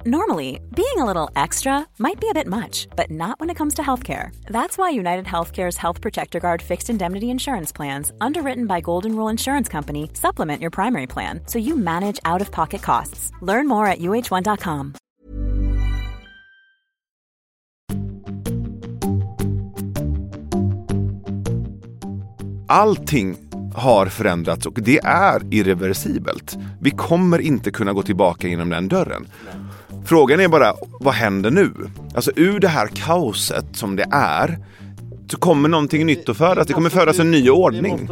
Normally, being a little extra might be a bit much, but not when it comes to healthcare. That's why United Healthcare's Health Protector Guard fixed indemnity insurance plans, underwritten by Golden Rule Insurance Company, supplement your primary plan so you manage out-of-pocket costs. Learn more at uh1.com. Allting har förändrats och det är irreversibelt. Vi kommer inte kunna gå tillbaka genom den dörren. Frågan är bara, vad händer nu? Alltså ur det här kaoset som det är, så kommer någonting nytt att födas. Det kommer födas en ny ordning.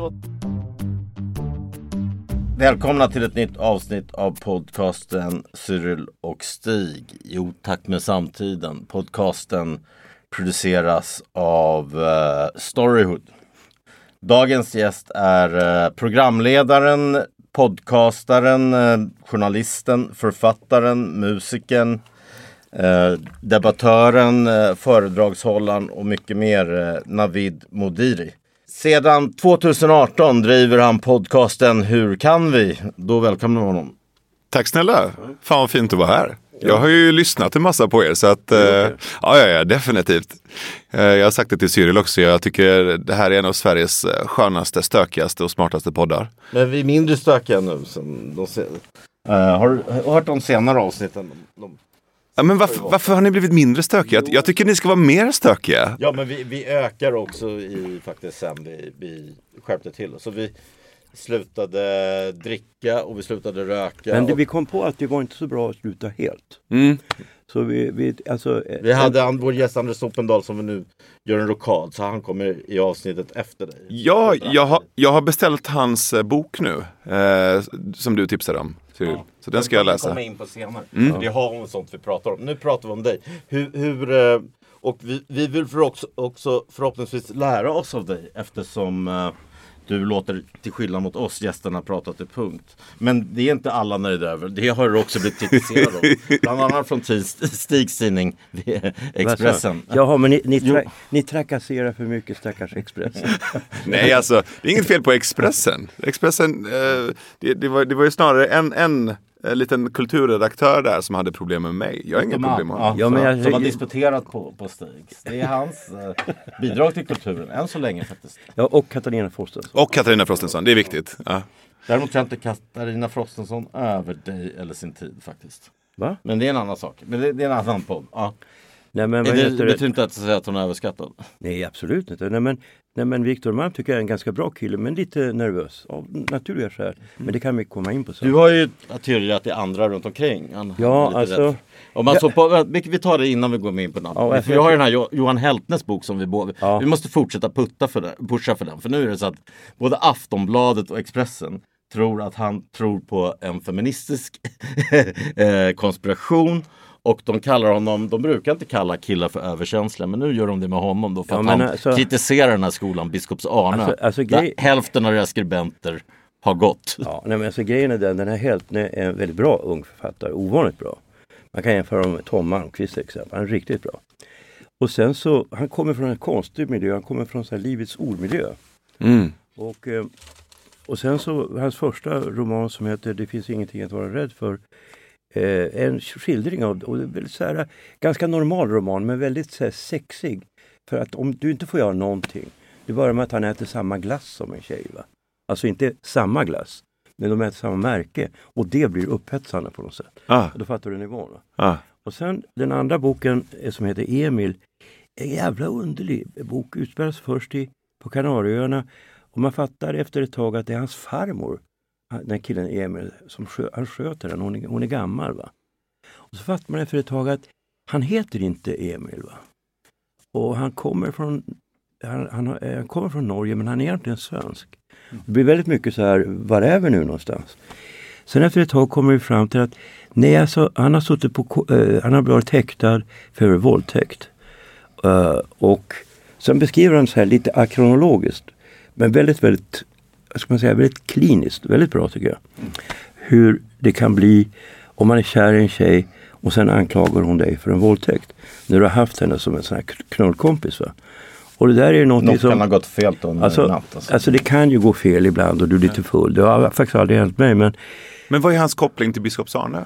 Välkomna till ett nytt avsnitt av podcasten Cyril och Stig. I otakt med samtiden. Podcasten produceras av Storyhood. Dagens gäst är programledaren, podcastaren, journalisten, författaren, musikern, debattören, föredragshållaren och mycket mer, Navid Modiri. Sedan 2018 driver han podcasten Hur kan vi? Då välkomnar honom. Tack snälla. Fan vad fint att vara här. Jag har ju lyssnat en massa på er så att ja, definitivt. Jag har sagt det till Cyril också. Jag tycker det här är en av Sveriges skönaste, stökigaste och smartaste poddar. Men vi är mindre stökiga nu. Har du hört de senare avsnitten? Ja, men varför har ni blivit mindre stökiga? Jag tycker ni ska vara mer stökiga. Ja, men vi ökar också faktiskt sen vi skärpte till. Så vi slutade dricka och vi slutade röka. Men vi kom på att det var inte så bra att sluta helt. Så vi hade vår gäst Anders Soppendal som vi nu gör en rokad, så han kommer i avsnittet efter dig. Ja, jag har beställt hans bok nu som du tipsade om. Så den ska jag läsa. Komma in på senare. Det har hon sånt vi pratar om. Nu pratar vi om dig. Och vi vill också förhoppningsvis lära oss av dig, eftersom du låter till skillnad mot oss gästerna prata till punkt. Men det är inte alla nöjda över. Det har du också blivit kritiserad om. Bland annat från Stigs tidning Expressen. Jaha, men ni trakasserar för mycket, stackars Expressen. Nej, alltså, det är inget fel på Expressen. Expressen, det var ju snarare en liten kulturredaktör där som hade problem med mig. Jag har inga problem med honom. Som har disputerat på Stigs. Det är hans bidrag till kulturen, än så länge faktiskt. Ja, och Katarina Frostenson. Det är viktigt. Ja. Däremot kan inte Katarina Frostenson över dig eller sin tid faktiskt. Va? Men det är en annan sak. Men det är en annan podd. Ja. Nej, men det betyder inte att säga att hon är överskattad. Nej, absolut inte. Nej, men Victor Malm tycker jag är en ganska bra kille, men lite nervös av naturliga skäl. Men det kan vi komma in på sen. Du har ju teorier att det är andra runt omkring. Ja, alltså. Om man så på, vi tar det innan vi går in på namn. Ja, jag har den här Johan Heltnes bok som vi måste fortsätta pusha för den. För nu är det så att både Aftonbladet och Expressen tror att han tror på en feministisk konspiration. Och de brukar inte kalla killar för överkänsliga, men nu gör de det med honom då, för att han kritiserar den här skolan, Biskops Arne. Hälften av deras skribenter har gått. Ja, men alltså grejen är den här Heltne är en väldigt bra ung författare, ovanligt bra. Man kan jämföra med Tom Malmqvist till exempel, han är riktigt bra. Och sen så, han kommer från en konstig miljö, han kommer från så här livets ordmiljö. Och sen så, hans första roman som heter Det finns ingenting att vara rädd för, en skildring av, och det är väldigt så här, ganska normal roman, men väldigt så här sexig. För att om du inte får göra någonting, det börjar med att han äter samma glass som en tjej, va? Alltså inte samma glass, men de äter samma märke. Och det blir upphetsande på något sätt. Då fattar du nivån, va? Och sen den andra boken som heter Emil, en jävla underlig bok, utspelas först på Kanarieöarna. Och man fattar efter ett tag att det är hans farmor, den killen Emil, som han sköter den. Hon är gammal, va? Och så fattar man efter ett tag att han heter inte Emil, va? Och han kommer från han kommer från Norge, men han är egentligen svensk. Det blir väldigt mycket så här, var är vi nu någonstans? Sen efter ett tag kommer vi fram till att nej, alltså, han har blivit häktad för våldtäkt. Och sen beskriver han så här lite akronologiskt, men väldigt, väldigt, ska man säga, väldigt kliniskt, väldigt bra tycker jag. Hur det kan bli om man är kär i en tjej och sen anklagar hon dig för en våldtäkt. När du har haft henne som en sån här knullkompis, va? Och det där är något som kan ha gått fel då natt. Alltså det kan ju gå fel ibland och du är lite full. Det har faktiskt aldrig hänt mig, men vad är hans koppling till Biskops Arne?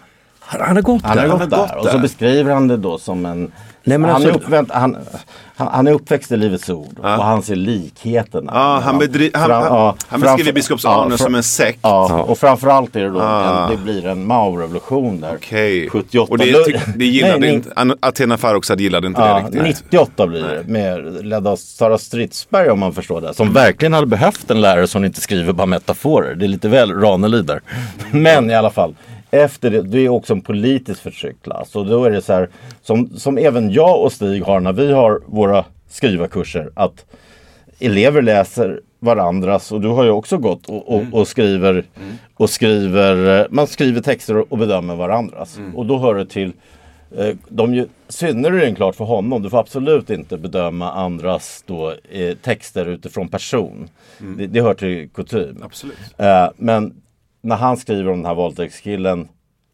Han har gått där. Och så beskriver han det då som en... Nej, men han är uppväxt i Livets ord och han ser likheterna. Ja, han beskriver biskops Arne som en sekt. Ja, och framförallt är det då det blir en Mao-revolution där. Okej. 78. Och det gillade inte Athena Farrokhzad gillade inte det riktigt. 98 blir det med ledda av Sara Stridsberg, om man förstår det. Som verkligen hade behövt en lärare som inte skriver bara metaforer. Det är lite väl Ranelid där. Men i alla fall. Efter det är också en politisk förtryckklass. Och då är det så här, som även jag och Stig har när vi har våra skrivarkurser, att elever läser varandras, och du har ju också gått och skriver man skriver texter och bedömer varandras. Och då hör det till synnerligen klart för honom, du får absolut inte bedöma andras då, texter utifrån person. Det hör till kutym. Absolut. Men när han skriver om den här våldtäktskillen,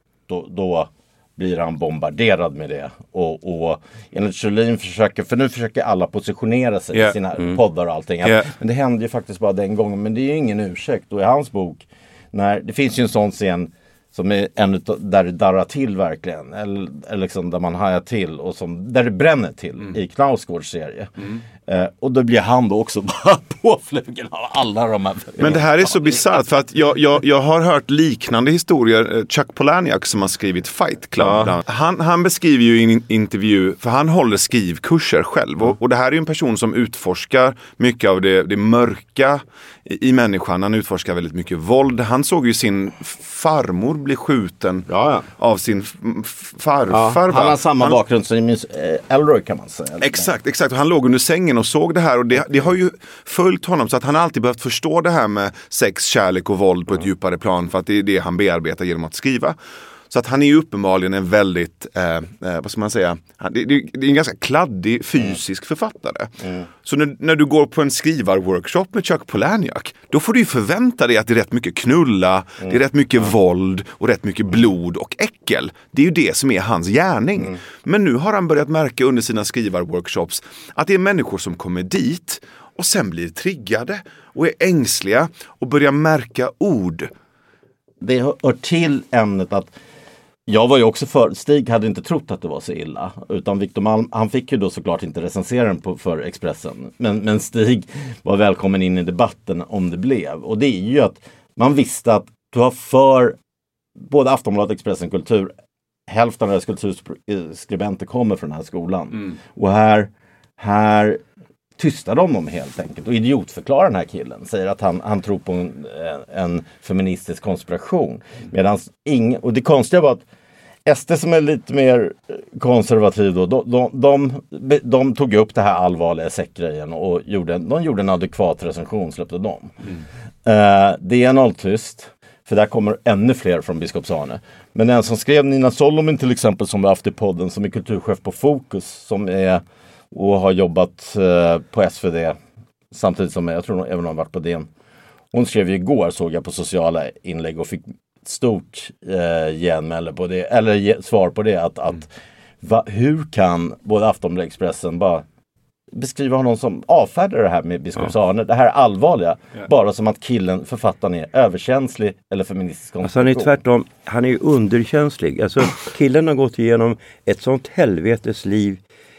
då blir han bombarderad med det. Och enligt Sjölin försöker alla positionera sig i sina poddar och allting. Men det hände ju faktiskt bara den gången. Men det är ju ingen ursäkt. Och i hans bok, det finns ju en sån scen som är där det darrar till verkligen. Eller liksom där man hajar till. Och där det bränner till i Knausgårds serie. Och då blir han då också bara påflugen av alla de här. Men det här är så bisarrt, för att jag har hört liknande historier. Chuck Palahniuk som har skrivit Fight Club. Ja. Han beskriver ju i en intervju, för han håller skrivkurser själv. Och det här är ju en person som utforskar mycket av det mörka i människan. Han utforskar väldigt mycket våld. Han såg ju sin farmor bli skjuten av sin farfar. Han har samma bakgrund som Elroy, kan man säga. Exakt. Och han låg under sängen och såg det här, och det har ju följt honom, så att han alltid behövt förstå det här med sex, kärlek och våld på ett djupare plan, för att det är det han bearbetar genom att skriva. Så att han är ju uppenbarligen en väldigt, vad ska man säga, det är en ganska kladdig fysisk författare. Så när du går på en skrivarworkshop med Chuck Palahniuk, då får du ju förvänta dig att det är rätt mycket knulla, det är rätt mycket våld och rätt mycket blod och äckel. Det är ju det som är hans gärning. Men nu har han börjat märka under sina skrivarworkshops att det är människor som kommer dit och sen blir triggade och är ängsliga och börjar märka ord. Det hör till ämnet att jag var ju också Stig hade inte trott att det var så illa. Utan Victor Malm, han fick ju då såklart inte recensera den för Expressen. Men Stig var välkommen in i debatten om det blev. Och det är ju att man visste att du har för både Aftonbladet, Expressen, Kultur. Hälften av deras kulturskribenter kommer från den här skolan. Och här tystar de om helt enkelt. Och idiotförklarar den här killen. Säger att han tror på en feministisk konspiration. Och det konstiga var att SD som är lite mer konservativ då, de tog upp det här allvarliga säckgrejen och gjorde en adekvat recension, släppte dem. Det är nolltyst, för där kommer ännu fler från biskops Arne. Men den som skrev, Nina Solomon till exempel, som vi haft i podden, som är kulturchef på Fokus, som är och har jobbat på SvD samtidigt som jag tror även har varit på DN. Hon skrev ju igår, såg jag, på sociala inlägg och fick stort genmäle på det, eller svar på det, att hur kan både Aftonbladet och Expressen bara beskriva honom som avfärdar det här med biskops Arne, det här allvarliga, bara som att författaren är överkänslig eller feministisk konstruktion. Alltså han är tvärtom, han är ju underkänslig. Alltså killen har gått igenom ett sånt helvetes liv.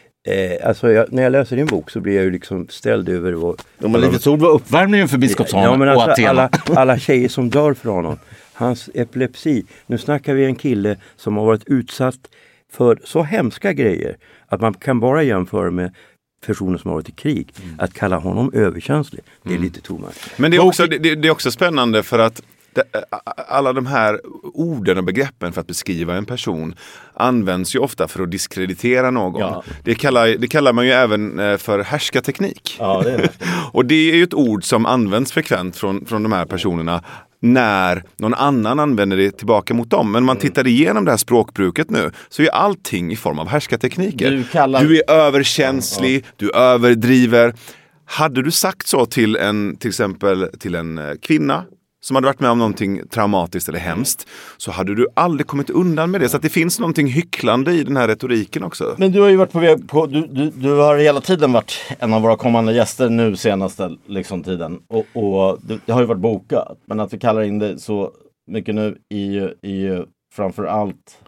När jag läser din bok så blir jag ju liksom ställd över Livets ord var uppvärmningen för biskops Arne och Athena. Alla tjejer som dör för honom. Hans epilepsi. Nu snackar vi en kille som har varit utsatt för så hemska grejer att man kan bara jämföra med personer som har varit i krig. Att kalla honom överkänslig, det är lite tomart. Men det är också spännande, för att alla de här orden och begreppen för att beskriva en person används ju ofta för att diskreditera någon. Ja. Det kallar man ju även för härskarteknik. Ja, det är det. Och det är ju ett ord som används frekvent från de här personerna när någon annan använder det tillbaka mot dem. Men man tittar igenom det här språkbruket nu, så är allting i form av härskartekniker. Du är överkänslig, du överdriver. Hade du sagt så till exempel till en kvinna som hade varit med om någonting traumatiskt eller hemskt, så hade du aldrig kommit undan med det. Så att det finns någonting hycklande i den här retoriken också. Men du har ju varit på väg på, du har hela tiden varit en av våra kommande gäster nu senaste liksom tiden. Och det har ju varit bokat. Men att vi kallar in det så mycket nu är ju framför allt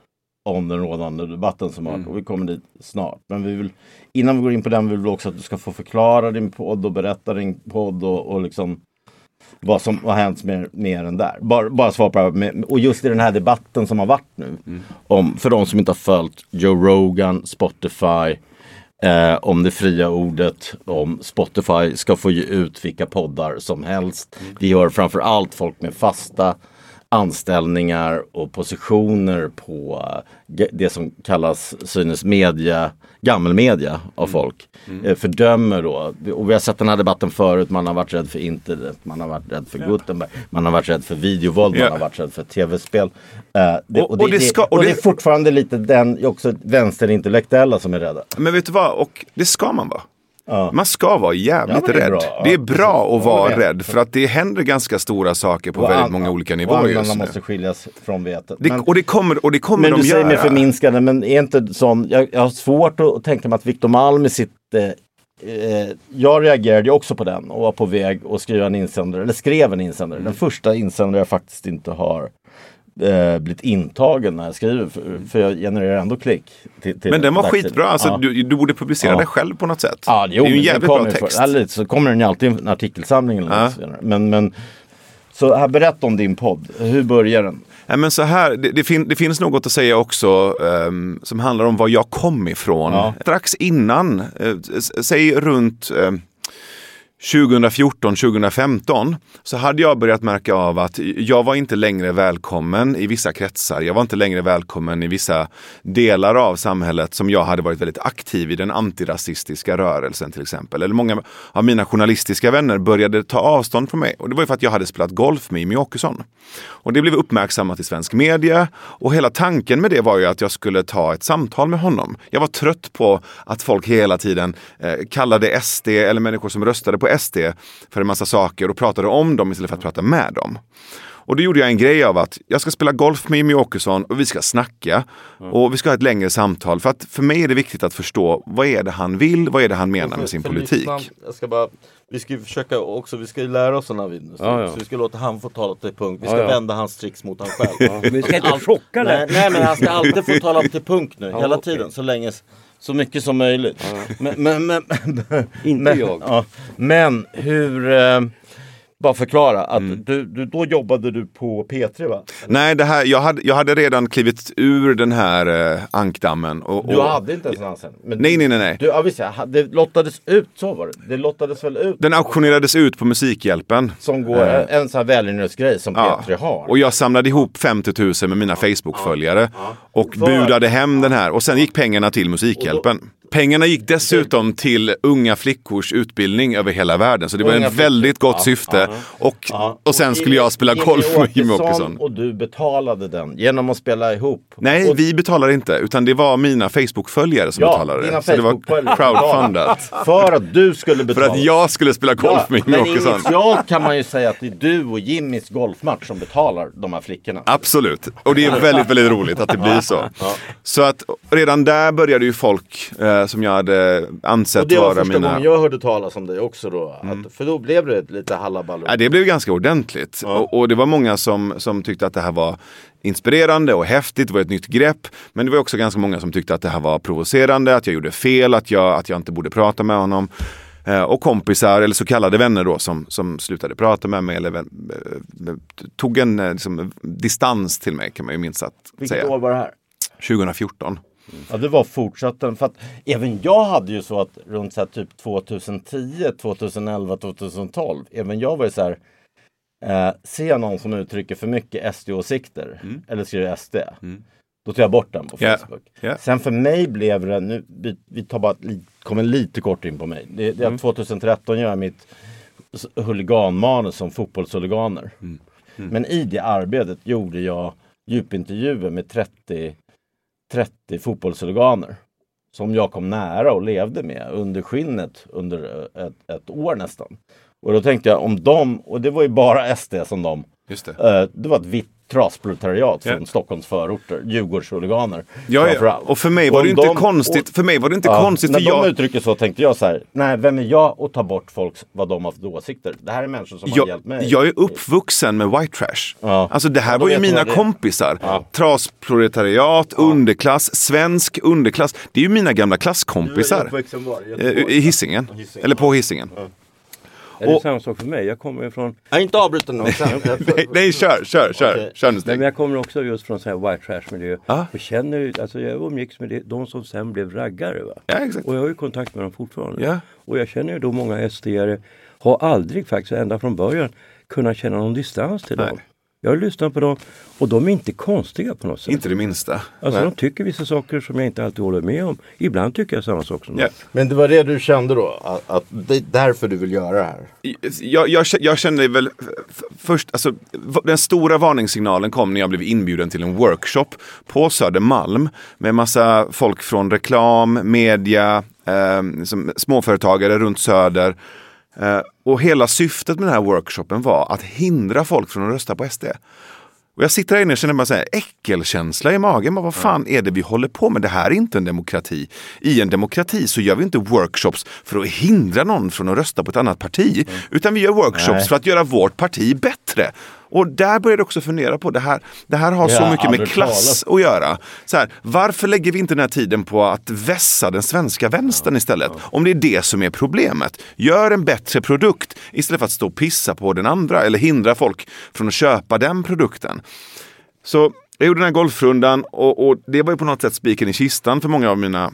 om den rådande debatten som har varit. Och vi kommer dit snart. Men vi vill, innan vi går in på den vill vi också att du ska få förklara din podd och berätta din podd och liksom vad som har hänt mer än där. Bara svara på det. Och just i den här debatten som har varit nu. Om, för de som inte har följt Joe Rogan, Spotify, om det fria ordet, om Spotify ska få ge ut vilka poddar som helst. Det gör framförallt folk med fasta anställningar och positioner på det som kallas synes media, gammelmedia av folk. Fördömer då, och vi har sett den här debatten förut, man har varit rädd för internet, man har varit rädd för Gutenberg, man har varit rädd för videovåld, man har varit rädd för tv-spel. Det är fortfarande lite den också vänsterintellektuella som är rädda. Men vet du vad, och det ska man vara. Ja. Man ska vara jävligt rädd. Det är bra att vara rädd för att det händer ganska stora saker på väldigt många olika nivåer just nu. Måste skiljas från vetet. Och det kommer men de göra. Men du säger med förminskande, men är inte sån, jag har svårt att tänka mig att Victor Malm jag reagerade också på den och var på väg att skriva en insändare, eller skrev en insändare. Den första insändare jag faktiskt inte har blivit intagen när jag skriver, för jag genererar ändå klick till men den var skitbra, alltså, du borde publicera det själv på något sätt. Ja, det är ju en jävligt bra text. Så kommer den ju alltid i en artikelsamling eller något. Men så här, berätta om din podd, hur börjar den? Ja, men så här, det finns något att säga också som handlar om var jag kom ifrån. Strax innan, säg runt 2014-2015 så hade jag börjat märka av att jag var inte längre välkommen i vissa kretsar. Jag var inte längre välkommen i vissa delar av samhället som jag hade varit väldigt aktiv i, den antirasistiska rörelsen till exempel. Eller många av mina journalistiska vänner började ta avstånd från mig. Och det var ju för att jag hade spelat golf med Jimmie Åkesson. Och det blev uppmärksammat i svensk media. Och hela tanken med det var ju att jag skulle ta ett samtal med honom. Jag var trött på att folk hela tiden kallade SD eller människor som röstade på SD för en massa saker och pratade om dem istället för att prata med dem. Och då gjorde jag en grej av att jag ska spela golf med Jimmie Åkesson och vi ska snacka och vi ska ha ett längre samtal, för att för mig är det viktigt att förstå vad är det han vill, vad är det han menar med sin politik. Vi ska ju försöka också, vi ska ju lära oss sådana videos. Så vi ska låta han få tala till punkt. Vi ska vända hans tricks mot han själv. Vi ska inte chocka det. Nej, men han ska alltid få tala till punkt nu, hela tiden, så länge, så mycket som möjligt. Men inte jag. Ja, men hur... Bara förklara att då jobbade du på P3, va? Nej, jag hade redan klivit ur den här ankdammen. Du hade inte ens en anställning? Nej. Det lottades ut, så var det. Det lottades väl ut? Den auktionerades ut på Musikhjälpen. Som går en sån här välgörenhetsgrej som P3 har. Och jag samlade ihop 50 000 med mina Facebook-följare och budade hem den här. Och sen gick pengarna till Musikhjälpen. Pengarna gick dessutom till unga flickors utbildning över hela världen. Så det var en väldigt gott syfte. Och sen skulle jag spela golf med Jimmie Åkesson. Och du betalade den genom att spela ihop? Nej, vi betalade inte. Utan det var mina Facebook-följare som betalade det. Så det var crowdfundat. För att du skulle betala? För att jag skulle spela golf med Jimmie Åkesson. Men initialt kan man ju säga att det är du och Jimmys golfmatch som betalar de här flickorna. Absolut. Och det är väldigt, väldigt roligt att det blir så. Så att redan där började ju folk... som jag hade ansett vara mina... Och det var första gången jag hörde talas om dig också då. För då blev det lite hallaballo. Ja, det blev ganska ordentligt. Och det var många som tyckte att det här var inspirerande och häftigt. Det var ett nytt grepp. Men det var också ganska många som tyckte att det här var provocerande. Att jag gjorde fel. Att jag inte borde prata med honom. Och kompisar, eller så kallade vänner då, som slutade prata med mig. Eller tog en distans till mig, kan man ju minst säga. Vilket år var det här? 2014. Ja, det var fortsatt. För att även jag hade ju så att runt så här, typ 2010, 2011, 2012. Även jag var ju så här, ser jag någon som uttrycker för mycket SD-åsikter eller skriver SD, då tar jag bort den på Facebook. Sen för mig blev det, nu, vi tar bara kommer lite kort in på mig. Det är 2013 gör jag mitt huliganmanus som fotbollshuliganer. Men i det arbetet gjorde jag djupintervjuer med 30 fotbollshuliganer som jag kom nära och levde med under skinnet under ett år nästan. Och då tänkte jag om dem, och det var ju bara SD som de. Just det. Det var ett vitt trasproletariat från Stockholms förorter, Djurgårdshuliganer. Ja. Och för mig var det inte konstigt. För mig var det inte konstigt. När för de uttrycker så tänkte jag så här, nej, vem är jag att ta bort folks, vad de har för åsikter? Det här är människor som har hjälpt mig. Jag är uppvuxen med white trash. Ja. Alltså det här var ju mina kompisar. Ja. Trasproletariat, underklass, svensk underklass. Det är ju mina gamla klasskompisar. I Hisingen. Eller på Hisingen. Ja. Är det samma sak för mig? Jag kommer från... Jag är inte avbruten nu. nej, kör. Okay. Kör Nej, men jag kommer också just från så här white trash miljö. Ah. Och känner, alltså jag umgicks med de som sen blev raggare. Va? Ja, exakt. Och jag har ju kontakt med dem fortfarande. Ja. Och jag känner ju då många SD-are har aldrig faktiskt ända från början kunnat känna någon distans till dem. Jag har lyssnat på dem och de är inte konstiga på något sätt. Inte det minsta. Alltså de tycker vissa saker som jag inte alltid håller med om. Ibland tycker jag samma sak som dem. Men det var det du kände då? Att det är därför du vill göra det här? Jag kände väl först, alltså den stora varningssignalen kom när jag blev inbjuden till en workshop på Södermalm med massa folk från reklam, media, småföretagare runt Söder. Och hela syftet med den här workshopen var att hindra folk från att rösta på SD. Och jag sitter här inne och känner bara så här äckelkänsla i magen. Men vad fan är det vi håller på med? Det här är inte en demokrati. I en demokrati så gör vi inte workshops för att hindra någon från att rösta på ett annat parti. Utan vi gör workshops för att göra vårt parti bättre. Och där började jag också fundera på det här har så mycket med klass att göra. Så här, varför lägger vi inte den här tiden på att vässa den svenska vänstern istället? Om det är det som är problemet. Gör en bättre produkt istället för att stå och pissa på den andra eller hindra folk från att köpa den produkten. Så jag gjorde den här golfrundan och det var ju på något sätt spiken i kistan för många av mina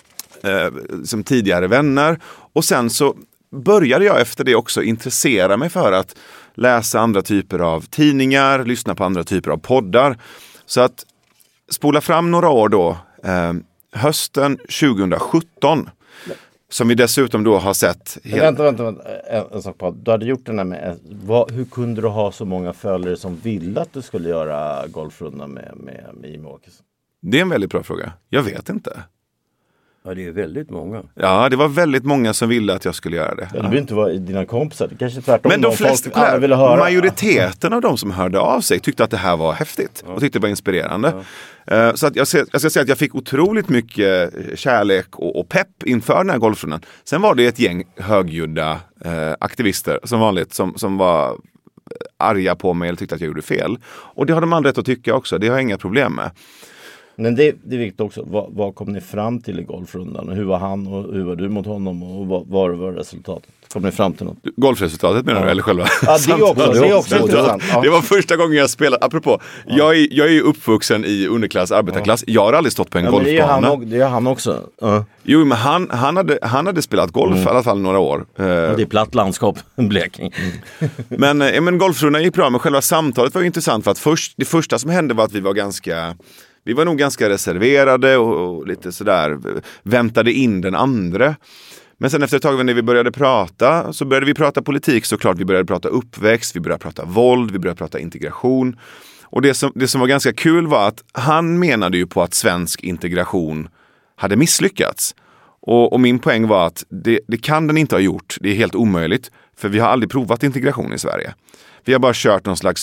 som tidigare vänner. Och sen så började jag efter det också intressera mig för att läsa andra typer av tidningar, lyssna på andra typer av poddar. Så att spola fram några år då, hösten 2017, som vi dessutom då har sett... Vänta. En sak på. Du hade gjort den här med... hur kunde du ha så många följare som ville att du skulle göra golfrundan med Jimmie Åkesson? Det är en väldigt bra fråga. Jag vet inte. Ja, det är väldigt många. Ja, det var väldigt många som ville att jag skulle göra det. Ja, det behöver inte vara dina kompisar. Det kanske tvärtom. Men de flesta, ville höra. Majoriteten av de som hörde av sig tyckte att det här var häftigt. Och tyckte det var inspirerande. Så att jag ska säga att jag fick otroligt mycket kärlek och pepp inför den här golfrundan. Sen var det ett gäng högljudda aktivister som vanligt som var arga på mig eller tyckte att jag gjorde fel. Och det har de andra rätt att tycka också. Det har jag inga problem med. Men det är viktigt också. Vad kom ni fram till i golfrundan? Och hur var han och hur var du mot honom? Och vad var resultatet? Kom ni fram till något? Golfresultatet menar du? Eller själva? Ja, det är också intressant. Ja. Det var första gången jag spelade. Apropå, jag är ju uppvuxen i underklass, arbetarklass. Jag har aldrig stått på en golfbana. Det är han också. Jo, men han hade spelat golf i alla fall några år. Och det är platt landskap, Blekinge. Men golfrundan gick bra, men själva samtalet var intressant för att det första som hände var att vi var nog ganska reserverade och lite sådär väntade in den andra. Men sen efter ett tag när vi började prata så började vi prata politik såklart. Vi började prata uppväxt, vi började prata våld, vi började prata integration. Och det som var ganska kul var att han menade ju på att svensk integration hade misslyckats. Och min poäng var att det kan den inte ha gjort. Det är helt omöjligt för vi har aldrig provat integration i Sverige. Vi har bara kört någon slags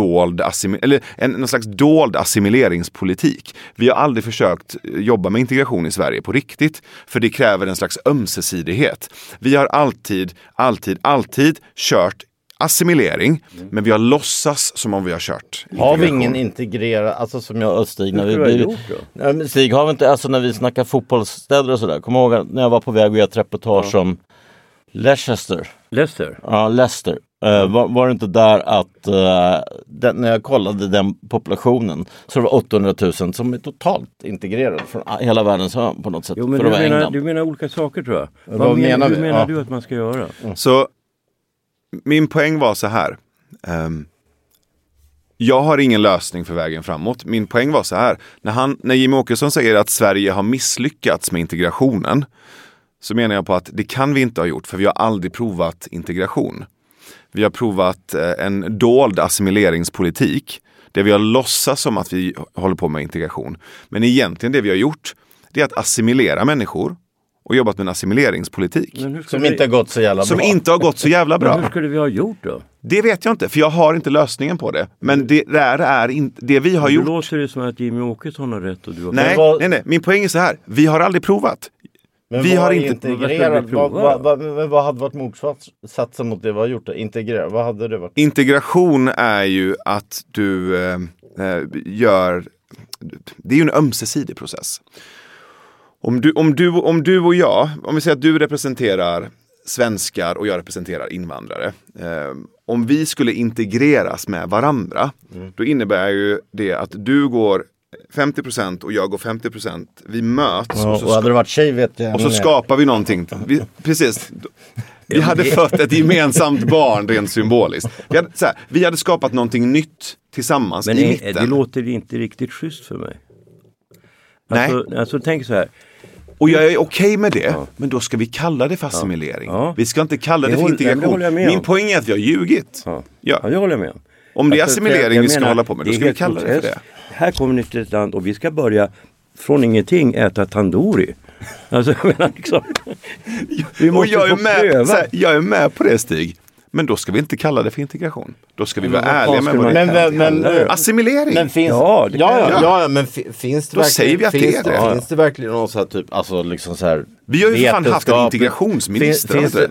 dold assimileringspolitik. Vi har aldrig försökt jobba med integration i Sverige på riktigt. För det kräver en slags ömsesidighet. Vi har alltid kört assimilering. Men vi har låtsas som om vi har kört integration. Har vi ingen integrerad, alltså som jag och Stig Stig, har vi inte, alltså när vi snackar fotbollsstäder och sådär. Kom ihåg när jag var på väg och göra ett reportage om Leicester. Ja, Leicester. Var det inte där att när jag kollade den populationen så var det 800 000 som är totalt integrerade från hela världens hörn på något sätt. Jo, men du menar olika saker tror jag. Vad menar du att man ska göra? Så min poäng var så här. Jag har ingen lösning för vägen framåt. Min poäng var så här. När Jimmie Åkesson säger att Sverige har misslyckats med integrationen så menar jag på att det kan vi inte ha gjort för vi har aldrig provat integration. Vi har provat en dold assimileringspolitik där vi har låtsats som att vi håller på med integration. Men egentligen det vi har gjort det är att assimilera människor och jobbat med en assimileringspolitik. Som inte har gått så jävla bra. Som inte har gått så jävla bra. Men hur skulle vi ha gjort då? Det vet jag inte, för jag har inte lösningen på det. Men det är inte det vi har gjort. Det låter det som att Jimmy Åkesson har rätt och du har Nej. Min poäng är så här. Vi har aldrig provat. Men vi har inte integrerat. Vad hade varit motsatsen mot det vi har gjort? Integrera. Vad hade det varit? Integration är ju att du gör... Det är ju en ömsesidig process. Om du och jag, om vi säger att du representerar svenskar och jag representerar invandrare. Om vi skulle integreras med varandra, då innebär ju det att du går 50% och jag går 50%. Vi möts och hade det varit tjej vet jag. Och så skapar vi någonting. Precis. Vi hade fött ett gemensamt barn rent symboliskt. Vi hade skapat någonting nytt tillsammans i mitten. Men det låter inte riktigt schysst för mig. Alltså tänk så här. Och jag är okej med det, men då ska vi kalla det för assimilering. Ja. Vi ska inte kalla det för integration. Min poäng är att vi har ljugit. Ja, det håller jag med om. Om det är assimilering vi ska hålla på med, då ska vi kalla det för det. Här kommer nytt ett land och vi ska börja från ingenting äta tandoori. Alltså, liksom, vi måste jag är med på det, Stig. Men då ska vi inte kalla det för integration. Då ska vi vara ärliga med vad det är. Assimilering. Men finns, men finns det då säger vi att det är det. Finns det verkligen någon så här typ, alltså liksom så här. Vi har ju fan haft en integrationsminister.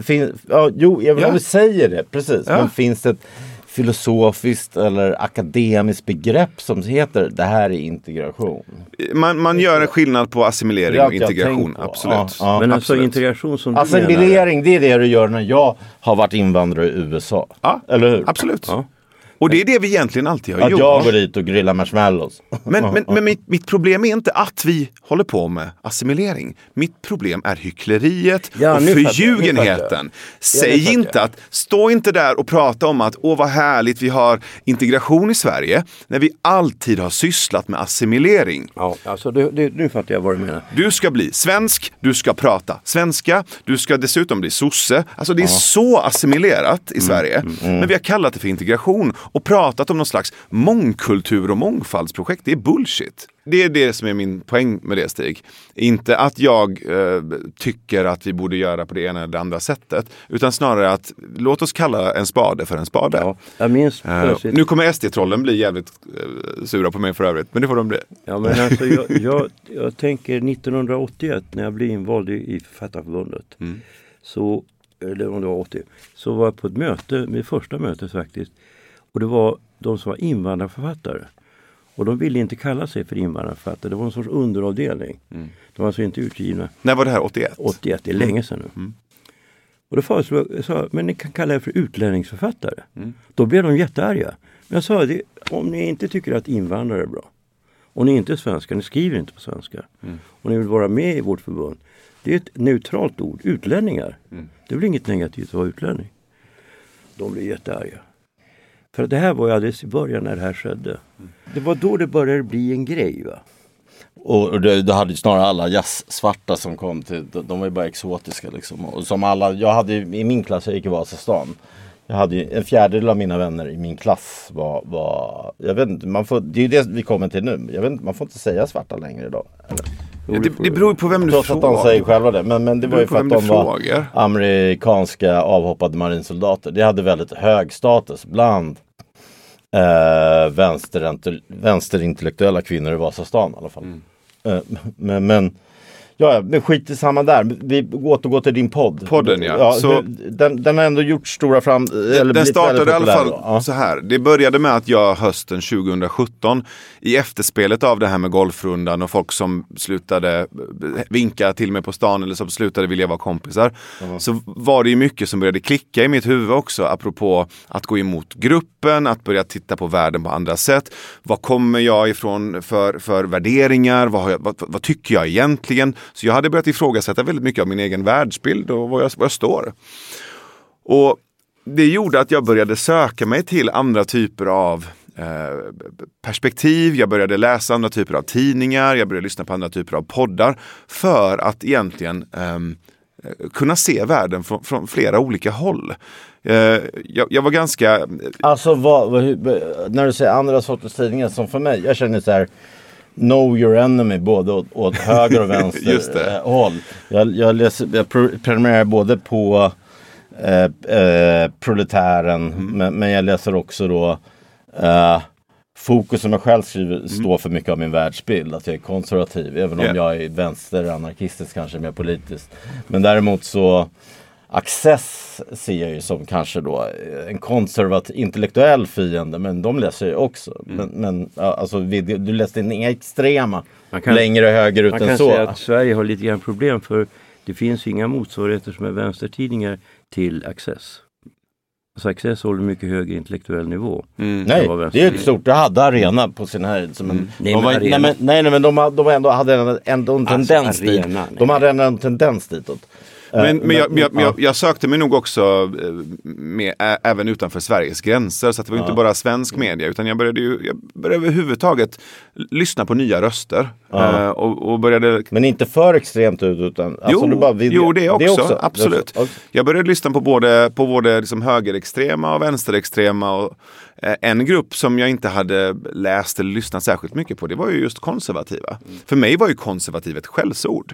Jag vill säga det, precis. Ja. Men finns det ett filosofiskt eller akademiskt begrepp som heter det här är integration? Man gör en skillnad på assimilering och integration, absolut. Ja, men alltså integration som assimilering, det är det du gör när jag har varit invandrare i USA. Ja, eller hur? Absolut. Ja. Och det är det vi egentligen alltid har gjort. Att jag går dit och grillar marshmallows. Men mitt problem är inte att vi håller på med assimilering. Mitt problem är hyckleriet och förljugenheten. Säg inte att, stå inte där och prata om att vad härligt vi har integration i Sverige när vi alltid har sysslat med assimilering. Ja, alltså nu fattar jag vad du menar. Du ska bli svensk, du ska prata svenska, du ska dessutom bli sosse. Alltså det är så assimilerat i Sverige. Men vi har kallat det för integration och pratat om någon slags mångkultur- och mångfaldsprojekt. Det är bullshit. Det är det som är min poäng med det, Stig. Inte att jag tycker att vi borde göra på det ena eller det andra sättet. Utan snarare att låt oss kalla en spade för en spade. Ja, jag minns nu kommer SD-trollen bli jävligt sura på mig för övrigt. Men det får de bli. Ja, men alltså jag tänker 1981 när jag blev invald i Författarförbundet. Så, eller om det var 80. Så var jag på ett möte, mitt första möte faktiskt. Och det var de som var invandrarförfattare. Och de ville inte kalla sig för invandrarförfattare. Det var en sorts underavdelning. De var alltså inte utgivna. När var det här? 81? 81, det är länge sedan nu. Och då föreslog jag, men ni kan kalla er för utlänningsförfattare. Då blev de jättearga. Men jag sa, om ni inte tycker att invandrare är bra. Och ni är inte svenskar, ni skriver inte på svenska. Och ni vill vara med i vårt förbund. Det är ett neutralt ord, utlänningar. Det är väl inget negativt att vara utlänning. De blev jättearga. För det här var ju alldeles i början när det här skedde. Det var då det började bli en grej, va? Och det hade ju snarare alla jazzsvarta som kom till, de var ju bara exotiska liksom. Och som alla, jag hade i min klass, jag gick i Vasastan. Jag hade ju en fjärdedel av mina vänner i min klass var jag vet inte, det är ju det vi kommer till nu. Jag vet inte, man får inte säga svarta längre idag. Det beror på vem du frågar. Trots att de säger själva det. Men det var ju för att de var amerikanska avhoppade marinsoldater. Det hade väldigt hög status bland vänsterintellektuella kvinnor i Vasastan i alla fall. Men skit i samma där. Vi återgår till din podd. Podden, ja. Så, den har ändå gjort stora den startade i alla fall så här. Det började med att jag hösten 2017 i efterspelet av det här med golfrundan och folk som slutade vinka till mig på stan eller som slutade vilja vara kompisar. Så var det ju mycket som började klicka i mitt huvud också, apropå att gå emot gruppen, att börja titta på världen på andra sätt. Vad kommer jag ifrån för värderingar? Vad tycker jag egentligen? Så jag hade börjat ifrågasätta väldigt mycket av min egen världsbild och var jag står. Och det gjorde att jag började söka mig till andra typer av perspektiv. Jag började läsa andra typer av tidningar. Jag började lyssna på andra typer av poddar för att egentligen kunna se världen från flera olika håll. Jag var ganska... Alltså när du säger andra sorters tidningar som för mig, jag känner så här, know your enemy både åt höger och vänster håll. Jag prenumererar både på Proletären, men jag läser också då Fokus, som jag själv skriver, står för mycket av min världsbild, att jag är konservativ, även om jag är vänsteranarkistisk, kanske mer politiskt. Men däremot så Access ser jag ju som kanske då en konservativ, intellektuell fiende, men de läser ju också. Men alltså, du läste in inga extrema längre höger ut än så. Man kan säga att Sverige har lite grann problem, för det finns inga motsvarigheter som är vänstertidningar till Access. Så Access håller mycket högre intellektuell nivå. Nej, det är ett stort. Det hade Arena på sin här som en, men de hade ändå en tendens dit. De hade en tendens ditåt. Men jag sökte mig nog också även utanför Sveriges gränser, så att det var inte bara svensk media, utan jag började överhuvudtaget lyssna på nya röster och började... Men inte för extremt ut, utan alltså det också, absolut. Jag började lyssna på både liksom högerextrema och vänsterextrema, och en grupp som jag inte hade läst eller lyssnat särskilt mycket på, det var ju just konservativa. För mig var ju konservativ ett skällsord.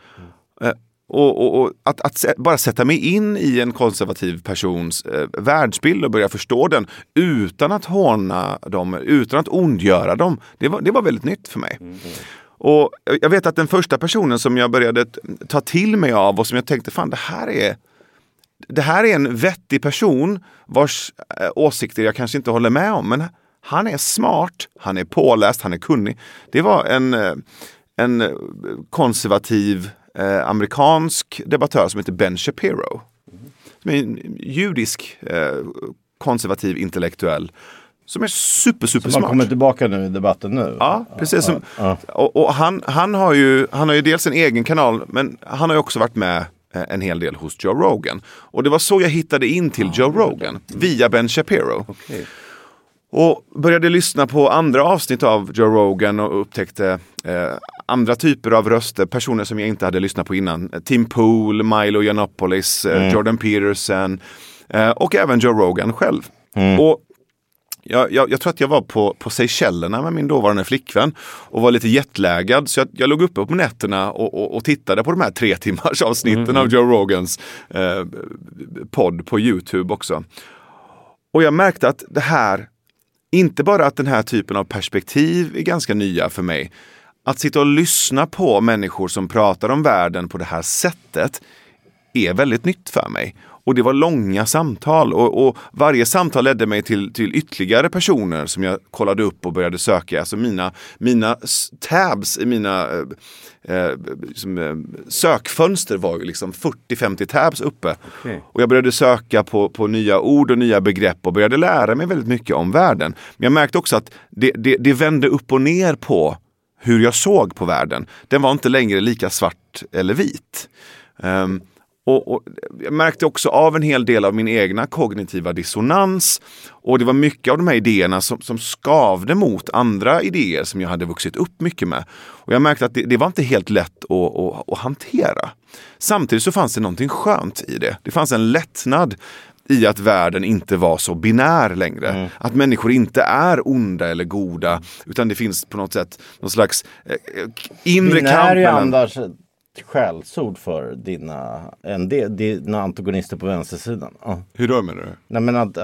Och att bara sätta mig in i en konservativ persons världsbild och börja förstå den utan att håna dem, utan att ondgöra dem, det var väldigt nytt för mig. Och jag vet att den första personen som jag började ta till mig av, och som jag tänkte, fan, det här är en vettig person vars åsikter jag kanske inte håller med om, men han är smart, han är påläst, han är kunnig. Det var en konservativ amerikansk debattör som heter Ben Shapiro. Som är en judisk konservativ intellektuell som är super som smart. kommer tillbaka nu i debatten nu. Ja, precis. Och han har ju dels en egen kanal, men han har ju också varit med en hel del hos Joe Rogan. Och det var så jag hittade in till Joe Rogan, via Ben Shapiro. Okay. Och började lyssna på andra avsnitt av Joe Rogan och upptäckte andra typer av röster, personer som jag inte hade lyssnat på innan. Tim Pool, Milo Yiannopoulos, Jordan Peterson och även Joe Rogan själv. Och jag tror att jag var på Seychellerna med min dåvarande flickvän och var lite jetlaggad, så jag låg uppe på nätterna och tittade på de här 3 timmars avsnitten av Joe Rogans podd på YouTube också. Och jag märkte att det här, inte bara att den här typen av perspektiv är ganska nya för mig. Att sitta och lyssna på människor som pratar om världen på det här sättet är väldigt nytt för mig. Och det var långa samtal, och varje samtal ledde mig till ytterligare personer som jag kollade upp och började söka. Alltså mina tabs i mina sökfönster var ju liksom 40-50 tabs uppe. Okay. Och jag började söka på nya ord och nya begrepp och började lära mig väldigt mycket om världen. Men jag märkte också att det vände upp och ner på hur jag såg på världen. Den var inte längre lika svart eller vit. Och jag märkte också av en hel del av min egna kognitiva dissonans, och det var mycket av de här idéerna som skavde mot andra idéer som jag hade vuxit upp mycket med. Och jag märkte att det var inte helt lätt att hantera. Samtidigt så fanns det någonting skönt i det. Det fanns en lättnad i att världen inte var så binär längre. Att människor inte är onda eller goda, utan det finns på något sätt någon slags inre kamp mellan... skällsord för dina antagonister på vänstersidan. Hur då menar du? Nej, men att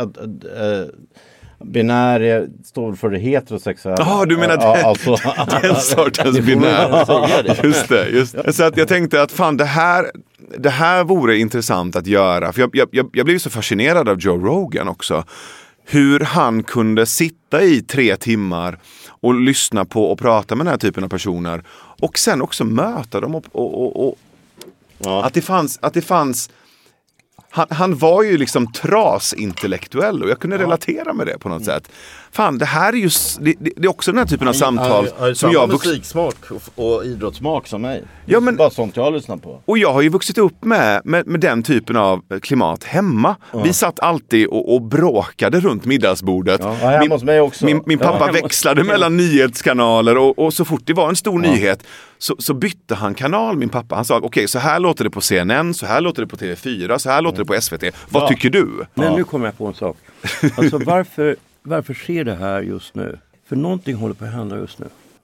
binär står för det heterosexuella. Jaha, du menar den sortens binär. Just det. Så att jag tänkte att fan, det här vore intressant att göra. För jag blev så fascinerad av Joe Rogan också. Hur han kunde sitta i 3 timmar och lyssna på och prata med den här typen av personer. Och sen också möta dem och att det fanns han var ju liksom trasintellektuell, och jag kunde relatera med det på något sätt. Fan, det här är ju det är också den här typen av samtal som jag musiksmak och idrottssmak som mig. Ja, men bara sånt jag lyssnar på. Och jag har ju vuxit upp med den typen av klimat hemma. Vi satt alltid och bråkade runt middagsbordet. Hemma hos mig också. Min pappa växlade mellan nyhetskanaler, och så fort det var en stor nyhet så bytte han kanal, min pappa. Han sa, okej, så här låter det på CNN, så här låter det på TV4, så här låter det på SVT. Vad tycker du? Men nu kommer jag på en sak. Alltså varför sker det här just nu? För någonting håller på att hända just nu.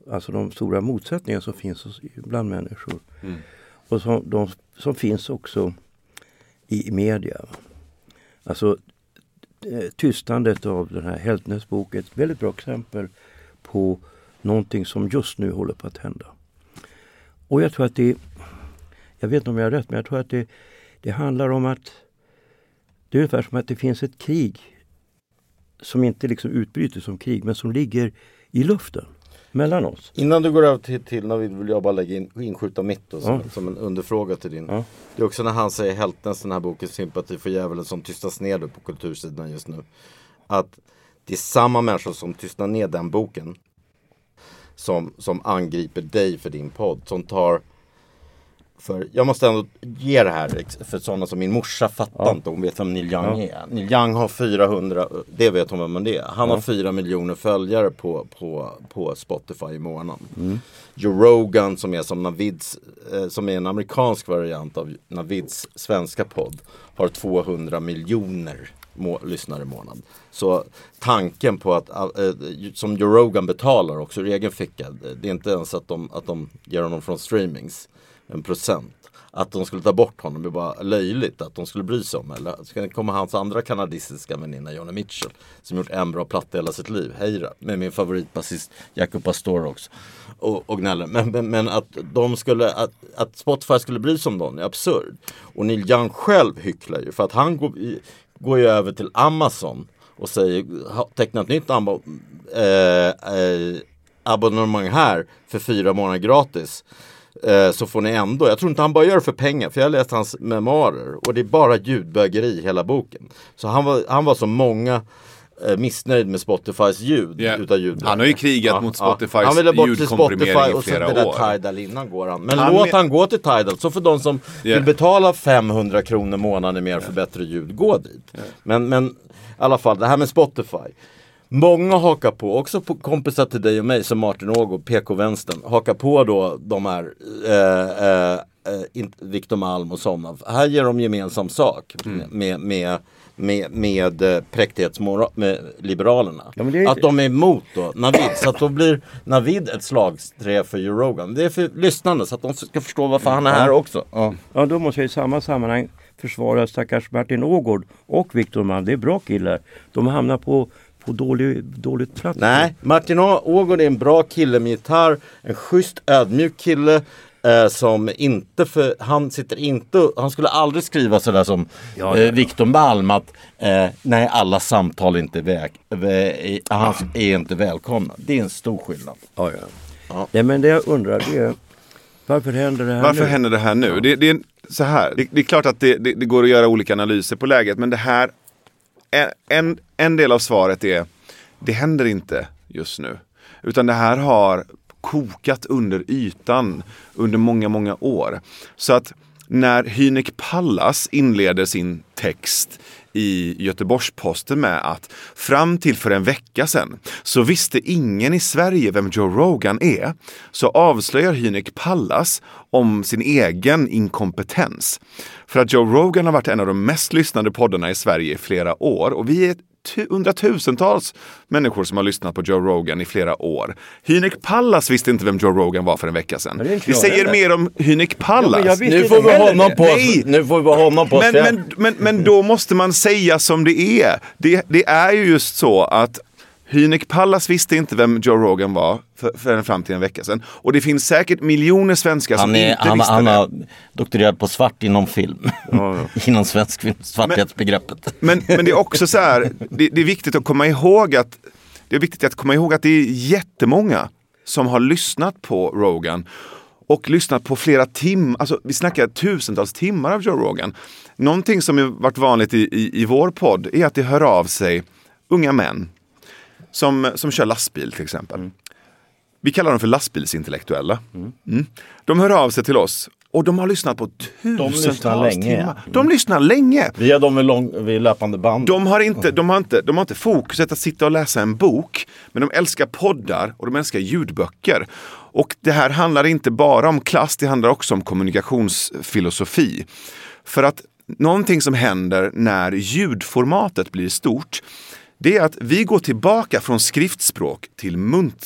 alltså de stora motsättningar som finns bland människor. Och som finns också i media. Alltså tystandet av den här Heltnes bok är ett väldigt bra exempel på någonting som just nu håller på att hända. Och jag tror att jag vet inte om jag har rätt, men jag tror att det handlar om att det är ungefär som att det finns ett krig som inte liksom utbryter som krig, men som ligger i luften mellan oss. Innan du går över till Navid vill jag bara inskjuta mitt då, som en underfråga till din. Ja. Det är också när han säger Heltnes, den här boken Sympati för djävulen, som tystas ner på kultursidan just nu. Att det är samma människor som tystnar ner den boken som angriper dig för din podd. Som tar... För jag måste ändå ge det här för sådana som min morsa fattar inte. Hon vet vem Neil Young är. Neil Young har 400, det vet hon vem det är. Han har 4 miljoner följare på Spotify i månaden. Joe Rogan som är som Navids, som är en amerikansk variant av Navids svenska podd, har 200 miljoner lyssnare i månaden. Så tanken på att som Joe Rogan betalar också i egen ficka, det är inte ens att de ger honom från streamings 1%. Att de skulle ta bort honom är bara löjligt att de skulle bry sig om. Eller ska det komma hans andra kanadistiska väninna Joni Mitchell som gjort en bra platta hela sitt liv, Heira, med min favoritbasist Jacob Pastor också och gnäller. Men att de skulle att Spotify skulle bry sig om dem är absurd. Och Neil Young själv hycklar ju för att han går ju över till Amazon och säger teckna ett nytt abonnemang här för 4 månader gratis. Så får ni ändå, jag tror inte han bara gör det för pengar, för jag har läst hans memoarer och det är bara ljudbögeri hela boken. Så han var så många missnöjd med Spotifys ljud utav ljud. Han har ju krigat mot Spotifys han ville bort ljudkomprimering till Spotify i och flera så det år. där Tidal innan går han. Men låt han gå till Tidal, så för de som vill betala 500 kronor månaden mer för bättre ljud, gå dit. Men i alla fall, det här med Spotify. Många hakar på, också på kompisar till dig och mig som Martin Åg och PK-vänstern, hakar på då de här Victor Malm och sådana. Här ger de gemensam sak med präktighetsmoralen. Att de är emot då Navid, så att då blir Navid ett slagträ för Joe Rogan. Det är för lyssnande så att de ska förstå varför han är här också. Ja, då måste jag i samma sammanhang försvara stackars Martin Ågård och Victor Malm. Det är bra killar. De hamnar på dåligt plats. Nej, Martin Ågård är en bra kille med gitarr, en schysst ödmjuk kille som inte han skulle aldrig skriva sådär som Victor Malm att nej, alla samtal är inte han är inte välkomna. Det är en stor skillnad. Ja, men det jag undrar är varför händer det här nu? Varför händer det här nu? Det är så här. Det är klart att det går att göra olika analyser på läget, men det här en del av svaret är det händer inte just nu. Utan det här har kokat under ytan under många, många år. Så att när Hynek Pallas inleder sin text i Göteborgs-Posten med att fram till för en vecka sedan så visste ingen i Sverige vem Joe Rogan är, så avslöjar Hynek Pallas om sin egen inkompetens. För att Joe Rogan har varit en av de mest lyssnade poddarna i Sverige i flera år, och vi är hundratusentals människor som har lyssnat på Joe Rogan i flera år. Hynek Pallas visste inte vem Joe Rogan var för en vecka sedan. Det säger mer om Hynek Pallas. Nu får vi ha honom på. Men då måste man säga som det är. Det är ju just så att Hynek Pallas visste inte vem Joe Rogan var för fram till en vecka sedan. Och det finns säkert miljoner svenskar som inte visste det. Han har doktorerat på svart inom film. Inom svensk film, svarthetsbegreppet. Men det är också så här, det är viktigt att komma ihåg att det är jättemånga som har lyssnat på Rogan och lyssnat på flera timmar. Alltså vi snackar tusentals timmar av Joe Rogan. Någonting som har varit vanligt i vår podd är att det hör av sig unga män som kör lastbil till exempel. Vi kallar dem för lastbilsintellektuella. De hör av sig till oss och de har lyssnat på tusentals timmar. De lyssnar länge. Vi är de vid löpande band. De har inte fokuset att sitta och läsa en bok, men de älskar poddar och de älskar ljudböcker. Och det här handlar inte bara om klass, det handlar också om kommunikationsfilosofi. För att någonting som händer när ljudformatet blir stort, det är att vi går tillbaka från skriftspråk till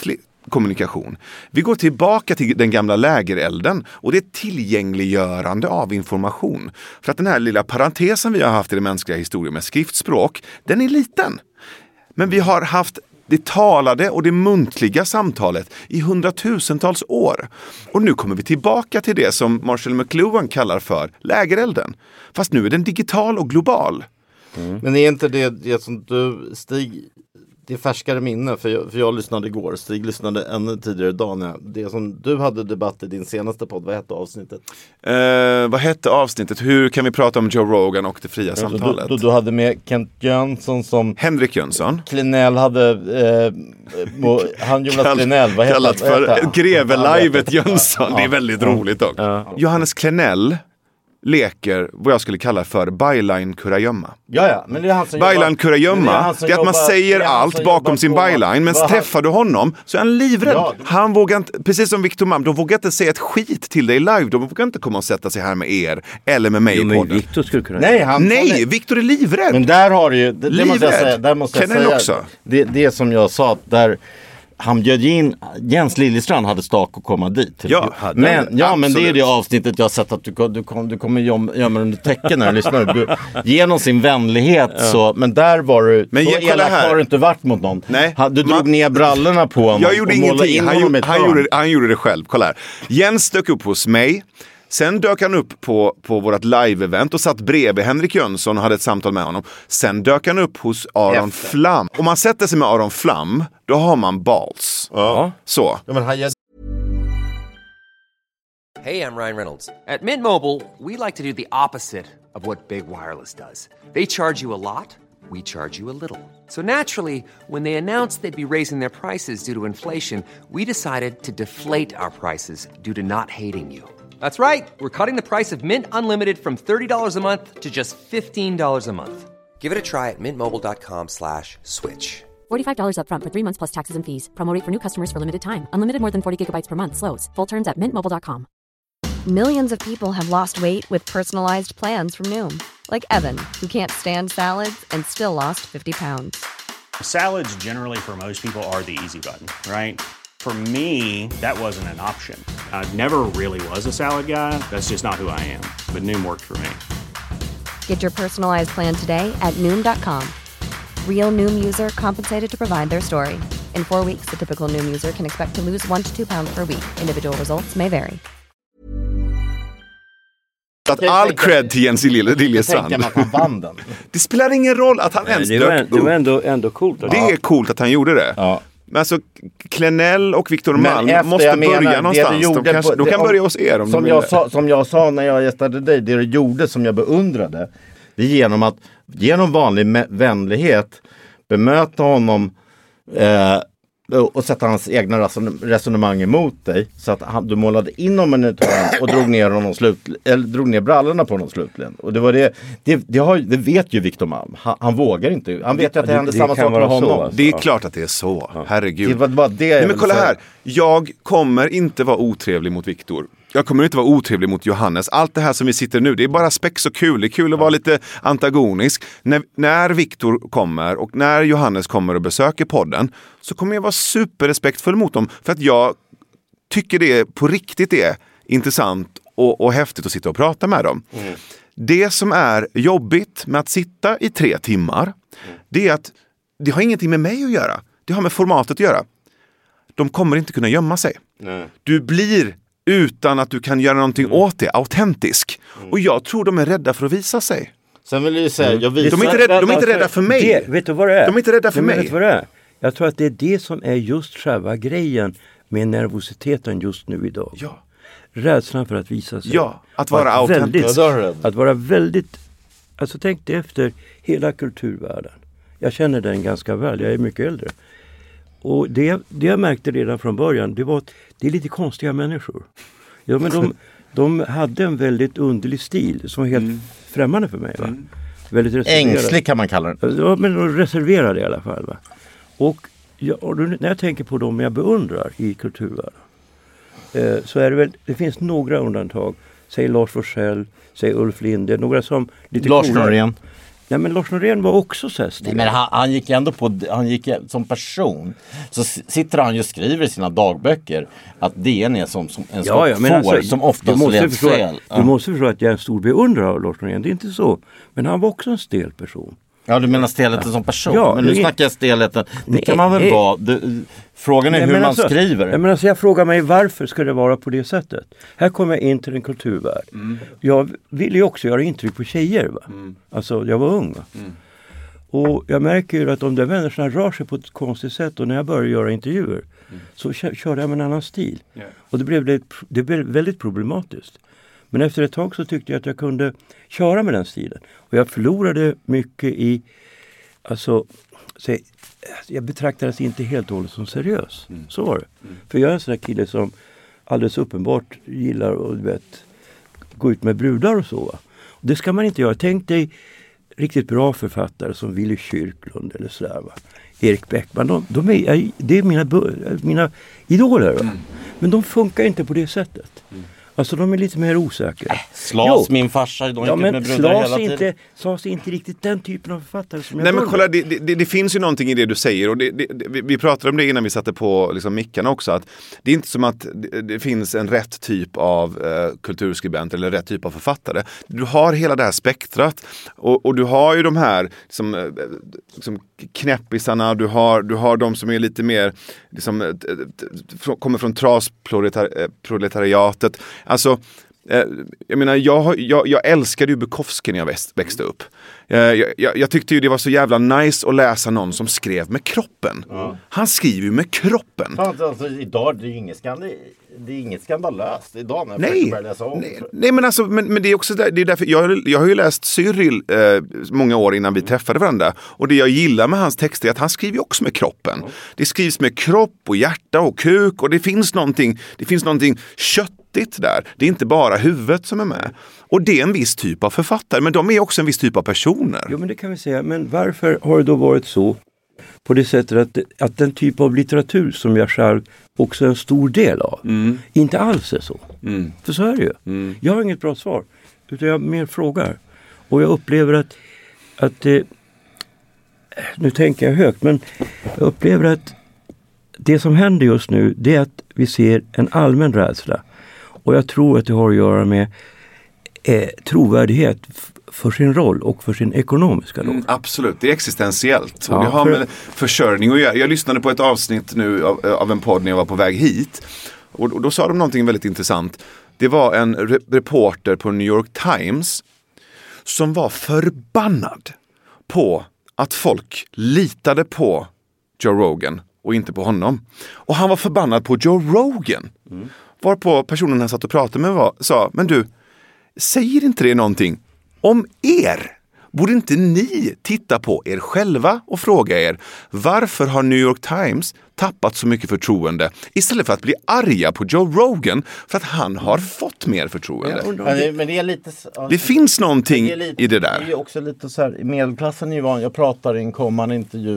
kommunikation. Vi går tillbaka till den gamla lägerelden och det är tillgängliggörande av information. För att den här lilla parentesen vi har haft i den mänskliga historien med skriftspråk, den är liten. Men vi har haft det talade och det muntliga samtalet i hundratusentals år. Och nu kommer vi tillbaka till det som Marshall McLuhan kallar för lägerelden. Fast nu är den digital och global. Men är inte det som du, Stig, det är färskare minne, för jag lyssnade igår, Stig lyssnade ännu tidigare idag. Det som du hade debatt i din senaste podd, vad hette avsnittet? Vad hette avsnittet? Hur kan vi prata om Joe Rogan och det fria samtalet? Du hade med Kent Jönsson som... Henrik Jönsson. Klenell hade... han Jonas Klenell, vad heter kallat för Greve-livet Jönsson. Det är väldigt roligt också. Johannes Klenell leker vad jag skulle kalla för byline kurragömma. Ja, men det är han som byline kurragömma, det är att man säger allt bakom sin byline, men träffar du honom så är han livrädd. Ja. Han vågar inte, precis som Victor Malm, de vågar inte säga ett skit till dig live. De vågar inte komma och sätta sig här med er eller med mig i podden. Victor skulle kunna... Nej, Victor är livrädd. Men där har du ju, det måste jag säga, där måste jag säga också. Det som jag sa, där han bjöd in, Jens Liljestrand hade stak att komma dit. Men det är det avsnittet jag har sett att du kommer gömma under täcken när du lyssnar. Genom sin vänlighet så, men där var du, men så elak har du inte varit mot någon. Nej, du drog ner brallorna på honom. Jag gjorde ingenting, han gjorde det själv. Kolla här. Jens dök upp hos mig. Sen dök han upp på vårt live-event och satt bredvid Henrik Jönsson och hade ett samtal med honom. Sen dök han upp hos Aron Flam. Om man sätter sig med Aron Flam, då har man balls. Ja. Så. Hey, I'm Ryan Reynolds. At Mint Mobile, we like to do the opposite of what Big Wireless does. They charge you a lot, we charge you a little. So naturally, when they announced they'd be raising their prices due to inflation, we decided to deflate our prices due to not hating you. That's right. We're cutting the price of Mint Unlimited from $30 a month to just $15 a month. Give it a try at mintmobile.com/switch. $45 up front for 3 months plus taxes and fees. Promo rate for new customers for limited time. Unlimited more than 40 gigabytes per month. Slows full terms at mintmobile.com. Millions of people have lost weight with personalized plans from Noom. Like Evan, who can't stand salads and still lost 50 pounds. Salads generally for most people are the easy button, right? For me, that wasn't an option. I never really was a salad guy. That's just not who I am. But Noom worked for me. Get your personalized plan today at Noom.com. Real Noom user compensated to provide their story. In 4 weeks, the typical Noom user can expect to lose 1 to 2 pounds per week. Individual results may vary. Att all cred till Jens Liljestrand. Det spelar ingen roll att han ens dök upp. Det var ändå coolt. Det är coolt att han gjorde det. Ja. Men alltså, Klenell och Victor Malm måste börja någonstans. De kan börja hos er om de vill. Som jag sa när jag gästade dig, det du gjorde som jag beundrade, det är genom vanlig vänlighet bemöta honom och sätta hans egna resonemang emot dig, så att du målade in honom en och drog ner brallorna på honom slutligen. Och det var det vet ju Victor Malm. Han vågar inte. Han vet ju att det händer samma sak med honom. Alltså. Det är klart att det är så. Ja. Herregud. Det var bara det. Men kolla här. Jag kommer inte vara otrevlig mot Victor. Jag kommer inte vara otrevlig mot Johannes. Allt det här som vi sitter nu, det är bara spex och kul. Det är kul att vara lite antagonisk. När Victor kommer och när Johannes kommer och besöker podden, så kommer jag vara superrespektfull mot dem. För att jag tycker det på riktigt är intressant och häftigt att sitta och prata med dem. Mm. Det som är jobbigt med att sitta i 3 timmar, det är att det har ingenting med mig att göra. Det har med formatet att göra. De kommer inte kunna gömma sig. Nej. Du blir, utan att du kan göra någonting åt det, autentisk. Och jag tror de är rädda för att visa sig. Sen vill jag säga, de är inte rädda för mig. Vet du vad det är? De är inte rädda för mig. Vet du vad det är? Jag tror att det är det som är just själva grejen med nervositeten just nu idag. Ja. Rädslan för att visa sig. Ja, att vara autentisk. Att vara väldigt... Alltså tänk dig efter hela kulturvärlden. Jag känner den ganska väl, jag är mycket äldre. Och det jag märkte redan från början, det var att det är lite konstiga människor. Ja, men de hade en väldigt underlig stil som var helt främmande för mig. Va? Väldigt reserverad. Ängslig kan man kalla det. Ja, men de reserverade i alla fall. Va? Och när jag tänker på dem jag beundrar i kulturvärlden, så är det väl, det finns några undantag. Säg Lars Forssell, säg Ulf Linde, några som lite Lars Norén. Nej, men Lars Norén var också så här stel. Nej, men han gick ändå på, som person så sitter han ju och skriver i sina dagböcker att DN är som en får som oftast leds fel. Du måste förstå att jag är en stor beundrare av Lars Norén, det är inte så. Men han var också en stel person. Ja, du menar stelheten som person? Ja, men nu snackar jag stelheten. Det kan man väl vara. Frågan är hur man skriver. Men alltså, jag frågar mig varför ska det vara på det sättet? Här kommer jag in till en kulturvärld. Jag ville ju också göra intryck på tjejer. Va? Alltså, jag var ung. Va? Och jag märker ju att de där människorna rör sig på ett konstigt sätt. Och när jag började göra intervjuer så körde jag med en annan stil. Och det blev väldigt problematiskt. Men efter ett tag så tyckte jag att jag kunde köra med den stilen. Och jag förlorade mycket i... Alltså, jag betraktades inte helt och hållet som seriös. Så var det. För jag är en sån där kille som alldeles uppenbart gillar att gå ut med brudar och så. Va? Och det ska man inte göra. Tänk dig riktigt bra författare som Willy Kyrklund eller sådär. Va? Erik Bäckman. Det är mina idoler. Va? Men de funkar inte på det sättet. Alltså de är lite mer osäkra. Slas, min farsa, de gick med brudar hela tiden. Slas är inte riktigt den typen av författare som jag... Nej, men kolla, det finns ju någonting i det du säger. Och vi pratade om det innan vi satte på liksom mickarna också. Att det är inte som att det finns en rätt typ av kulturskribent eller rätt typ av författare. Du har hela det här spektrat. Och du har ju de här liksom knäppisarna. Du har de som är lite mer liksom, kommer från trasproletariatet. Alltså, jag menar, jag älskade ju Bukowski när jag växte upp. Jag tyckte ju det var så jävla nice att läsa någon som skrev med kroppen. Han skriver ju med kroppen. Alltså, idag det är inget skandalöst idag när jag börjar läsa om. Nej, men alltså, men det är också det är därför jag har ju läst Cyril många år innan vi träffade varandra. Och det jag gillar med hans texter är att han skriver också med kroppen. Det skrivs med kropp och hjärta och kuk och det finns någonting köttigt där. Det är inte bara huvudet som är med. Och det är en viss typ av författare, men de är också en viss typ av personer. Jo, men det kan vi säga. Men varför har det då varit så på det sättet att den typ av litteratur som jag själv också är en stor del av inte alls är så? För så är det ju. Jag har inget bra svar, utan jag mer frågar. Och jag upplever att nu tänker jag högt, men jag upplever att det som händer just nu, det är att vi ser en allmän rädsla. Och jag tror att det har att göra med trovärdighet för sin roll och för sin ekonomiska roll. Absolut, det är existentiellt. Och det har med försörjning att göra. Jag lyssnade på ett avsnitt nu av en podd när jag var på väg hit. Och då sa de någonting väldigt intressant. Det var en reporter på New York Times som var förbannad på att folk litade på Joe Rogan och inte på honom. Och han var förbannad på Joe Rogan. Varpå personen han satt och pratade med sa, men du, säger inte det någonting om er? Borde inte ni titta på er själva och fråga er, varför har New York Times tappat så mycket förtroende istället för att bli arga på Joe Rogan för att han har fått mer förtroende? Men det är lite... Det finns någonting i det där. Det är också lite så här, i medelklassen jag pratar i en kommande intervju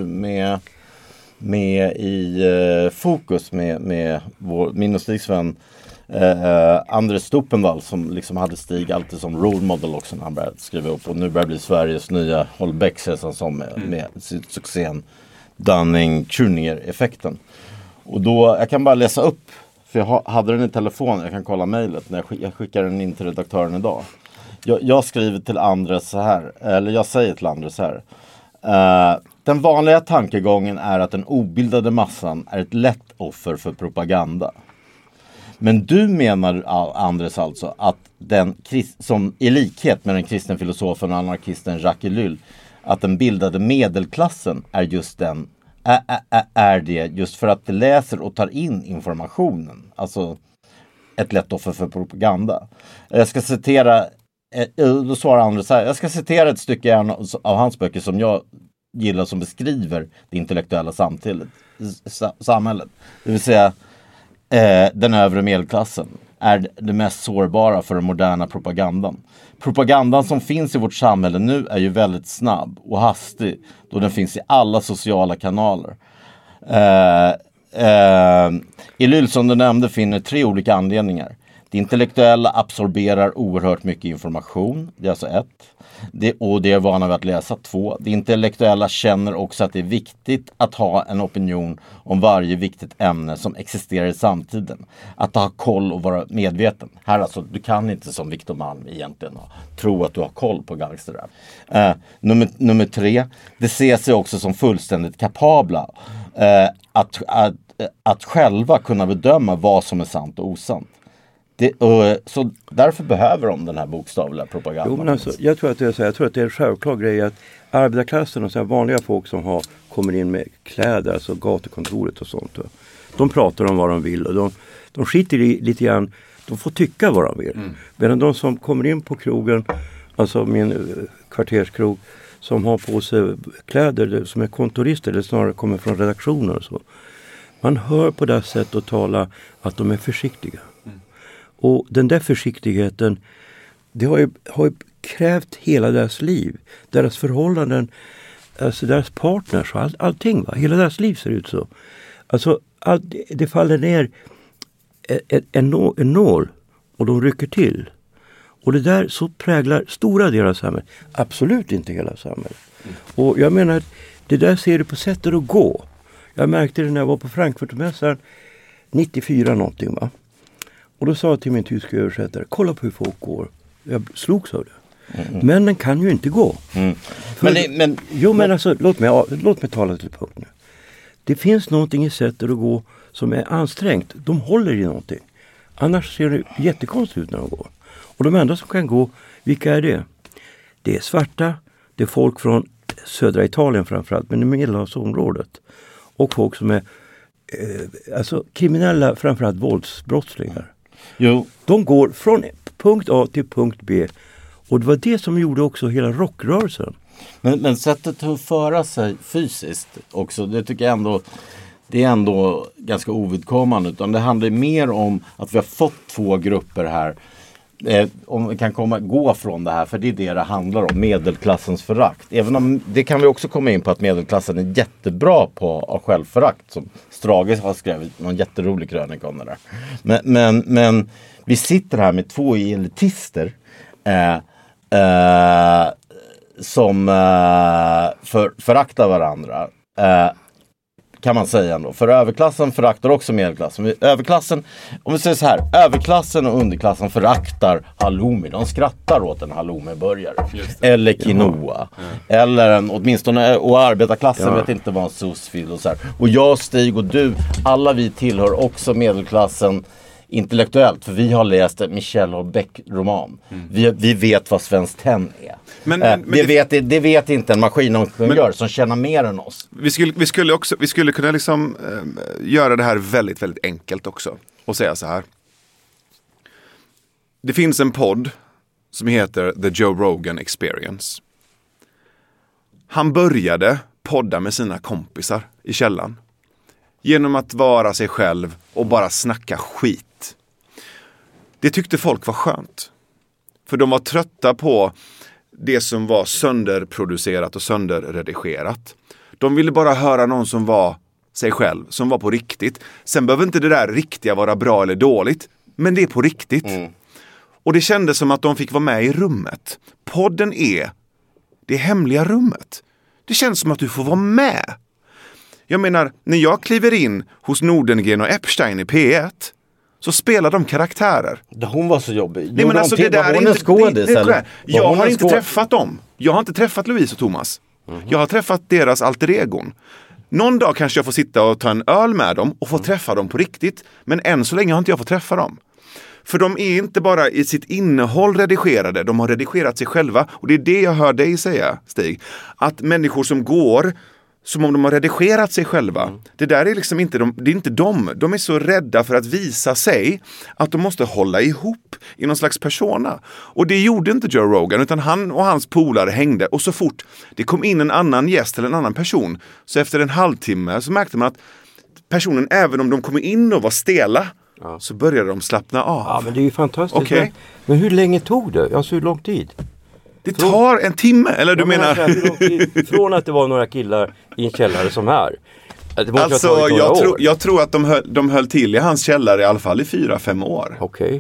med i Fokus med min och Stigs vän Andres Stuppenvall som liksom hade Stig alltid som role model också när han började skriva upp, och nu börjar bli Sveriges nya Holbeck-säsong som med succén Dunning-Kruger-effekten. Och då, jag kan bara läsa upp, för jag hade den i telefon, jag kan kolla mejlet när jag skickar den in till redaktören idag. Jag skriver till Andres så här, eller jag säger till Andres så här. Den vanliga tankegången är att den obildade massan är ett lätt offer för propaganda. Men du menar, Andres, alltså att som i likhet med den kristna filosofen och anarkisten Jacques Ellul, att den bildade medelklassen är just den är det just för att det läser och tar in informationen, alltså ett lätt offer för propaganda. Jag ska citera, då svarar Andres så här, jag ska citera ett stycke av hans böcker som jag gillar, som beskriver det intellektuella samhället. Det vill säga den övre medelklassen är det mest sårbara för den moderna propagandan. Propagandan som finns i vårt samhälle nu är ju väldigt snabb och hastig, då den finns i alla sociala kanaler. Ellul, som du nämnde, finner 3 olika anledningar. Det intellektuella absorberar oerhört mycket information. Det är alltså 1. Och det är vana vid att läsa. 2. Det intellektuella känner också att det är viktigt att ha en opinion om varje viktigt ämne som existerar i samtiden. Att ha koll och vara medveten. Här alltså, du kan inte som Victor Malm egentligen tro att du har koll på gangsterrap. Nummer 3. Det ser sig också som fullständigt kapabla att själva kunna bedöma vad som är sant och osant. Så därför behöver de den här bokstavliga propagandan. Jo, men alltså, jag tror att det är en självklar grej att arbetarklassen och så här vanliga folk som kommer in med kläder, alltså gatukontoret och sånt. De pratar om vad de vill och de skiter i lite grann, de får tycka vad de vill. Medan de som kommer in på krogen, alltså min kvarterskrog, som har på sig kläder som är kontorister eller snarare kommer från redaktioner och så. Man hör på det sättet att tala att de är försiktiga. Och den där försiktigheten, det har ju krävt hela deras liv. Deras förhållanden, alltså deras partners och allting. Va? Hela deras liv ser ut så. Alltså det faller ner en nål och de rycker till. Och det där så präglar stora delar av samhället. Absolut inte hela samhället. Och jag menar, det där ser du på sättet att gå. Jag märkte det när jag var på Frankfurtmässan 94 någonting, va. Och då sa jag till min tyska översättare, kolla på hur folk går. Jag slogs av det. Männen kan ju inte gå. Men alltså, låt mig tala till punkt nu. Det finns någonting i sättet att gå som är ansträngt. De håller i någonting. Annars ser det jättekonstigt ut när de går. Och de enda som kan gå, vilka är det? Det är svarta, det är folk från södra Italien framförallt, men i Medelhavsområdet. Och folk som är alltså kriminella, framförallt våldsbrottslingar. Jo. De går från punkt A till punkt B. Och det var det som gjorde också hela rockrörelsen. Men sättet att föra sig fysiskt också, det tycker jag ändå, det är ändå ganska ovidkommande. Utan det handlar mer om att vi har fått 2 grupper här. Om vi kan gå från det här, för det är det handlar om, medelklassens förakt. Även om det kan vi också komma in på att medelklassen är jättebra på självförakt, som Strage har skrivit någon jätterolig krönika om det där. Men vi sitter här med 2 elitister som föraktar varandra. Kan man säga ändå. För överklassen föraktar också medelklassen. Överklassen, om vi säger så här, överklassen och underklassen föraktar halloumi. De skrattar åt en halloumi-burgare. Eller quinoa. Eller åtminstone, och arbetarklassen vet inte vad en sås vill och så här. Och jag, Stig och du, alla vi tillhör också medelklassen intellektuellt, för vi har läst Michel Houellebecq-roman. Vi vet vad Svenskt Tenn är. Men det vet inte en maskiningenjör som känner mer än oss. Vi skulle kunna liksom göra det här väldigt, väldigt enkelt också. Och säga så här. Det finns en podd som heter The Joe Rogan Experience. Han började podda med sina kompisar i källan. Genom att vara sig själv och bara snacka skit. Det tyckte folk var skönt. För de var trötta på det som var sönderproducerat och sönderredigerat. De ville bara höra någon som var sig själv, som var på riktigt. Sen behöver inte det där riktiga vara bra eller dåligt, men det är på riktigt. Och det kändes som att de fick vara med i rummet. Podden är det hemliga rummet. Det känns som att du får vara med. Jag menar, när jag kliver in hos Nordengren och Epstein i P1 så spelar de karaktärer. Hon var så jobbig. Nej, men alltså, det där är inte... Jag har inte träffat dem. Jag har inte träffat Louise och Thomas. Jag har träffat deras alter egon. Någon dag kanske jag får sitta och ta en öl med dem och få träffa dem på riktigt. Men än så länge har inte jag fått träffa dem. För de är inte bara i sitt innehåll redigerade, de har redigerat sig själva. Och det är det jag hör dig säga, Stig. Att människor som går som om de har redigerat sig själva. Det där är liksom inte det är inte de. De är så rädda för att visa sig att de måste hålla ihop i någon slags persona. Och det gjorde inte Joe Rogan, utan han och hans polare hängde. Och så fort det kom in en annan gäst eller en annan person, så efter en halvtimme så märkte man att personen, även om de kommer in och var stela, så började de slappna av. Ja, men det är ju fantastiskt. Okay. Men hur länge tog det? Alltså hur lång tid? Det tar en timme, eller du menar? Från att det var några killar i en källare som här. Alltså, jag tror att de höll till i hans källare i alla fall i 4-5 år. Okej.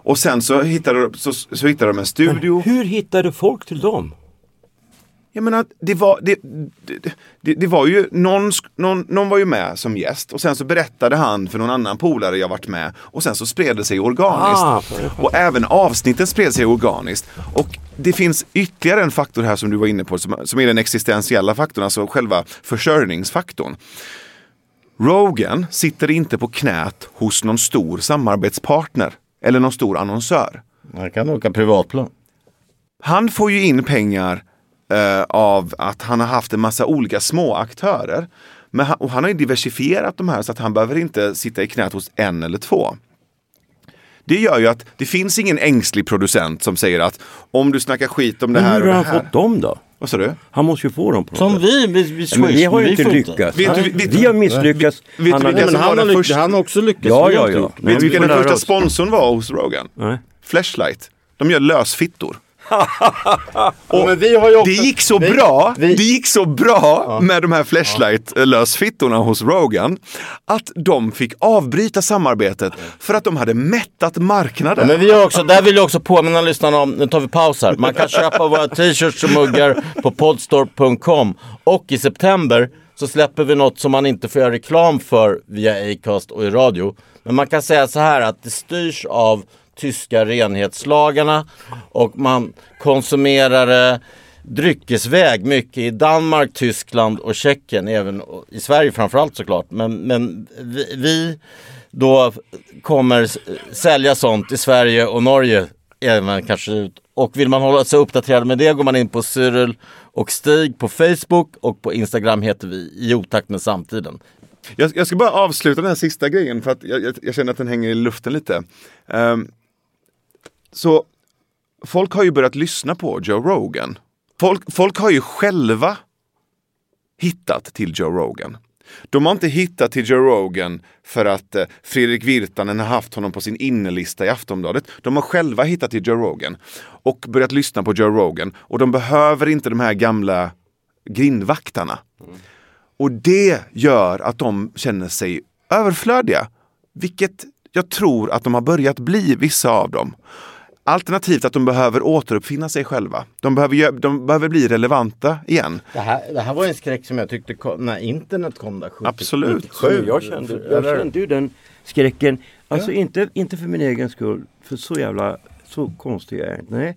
Och sen så hittade de en studio. Men hur hittade folk till dem? Jag menar, det var ju någon var ju med som gäst och sen så berättade han för någon annan polare jag varit med och sen så spred det sig organiskt. Och även avsnitten spred sig organiskt. Och det finns ytterligare en faktor här som du var inne på som är den existentiella faktorn, alltså själva försörjningsfaktorn. Rogan sitter inte på knät hos någon stor samarbetspartner eller någon stor annonsör. Han kan åka privatplan. Han får ju in pengar av att han har haft en massa olika små aktörer. Och han har ju diversifierat de här så att han behöver inte sitta i knät hos en eller två. Det gör ju att det finns ingen ängslig producent som säger att om du snackar skit om det här och det här. Men hur har han fått dem då? Vad sa du? Han måste ju få dem på som vi har ju inte lyckats. Vi har misslyckats. Han har också lyckats. Ja. Vet du vilken den första sponsorn var hos Rogan? Nej. Flashlight. De gör lösfittor. Och men vi har ju också, det gick så bra med de här Flashlight-lösfittorna hos Rogan att de fick avbryta samarbetet för att de hade mättat marknaden. Men vi har också, där vill jag också påminna lyssnarna om, nu tar vi paus här. Man kan köpa våra t-shirts och muggar på podstore.com och i september så släpper vi något som man inte får göra reklam för via Acast och i radio. Men man kan säga så här att det styrs av tyska renhetslagarna och man konsumerar dryckesväg mycket i Danmark, Tyskland och Tjeckien, även i Sverige framförallt såklart. Men vi då kommer sälja sånt i Sverige och Norge även kanske ut. Och vill man hålla sig uppdaterad med det går man in på Cyril och Stig på Facebook och på Instagram heter vi I otakt med samtiden. Jag ska bara avsluta den här sista grejen för att jag känner att den hänger i luften lite. Så folk har ju börjat lyssna på Joe Rogan. Folk har ju själva hittat till Joe Rogan. De har inte hittat till Joe Rogan för att Fredrik Virtanen har haft honom på sin innerlista i Aftonbladet. De har själva hittat till Joe Rogan och börjat lyssna på Joe Rogan. Och de behöver inte de här gamla grindvaktarna. Och det gör att de känner sig överflödiga. Vilket jag tror att de har börjat bli, vissa av dem. Alternativt att de behöver återuppfinna sig själva. De behöver bli relevanta igen. Det här var en skräck som jag tyckte när internet kom där. Absolut. Jag kände ju den skräcken. Alltså inte för min egen skull. För så konstig jag är. Nej.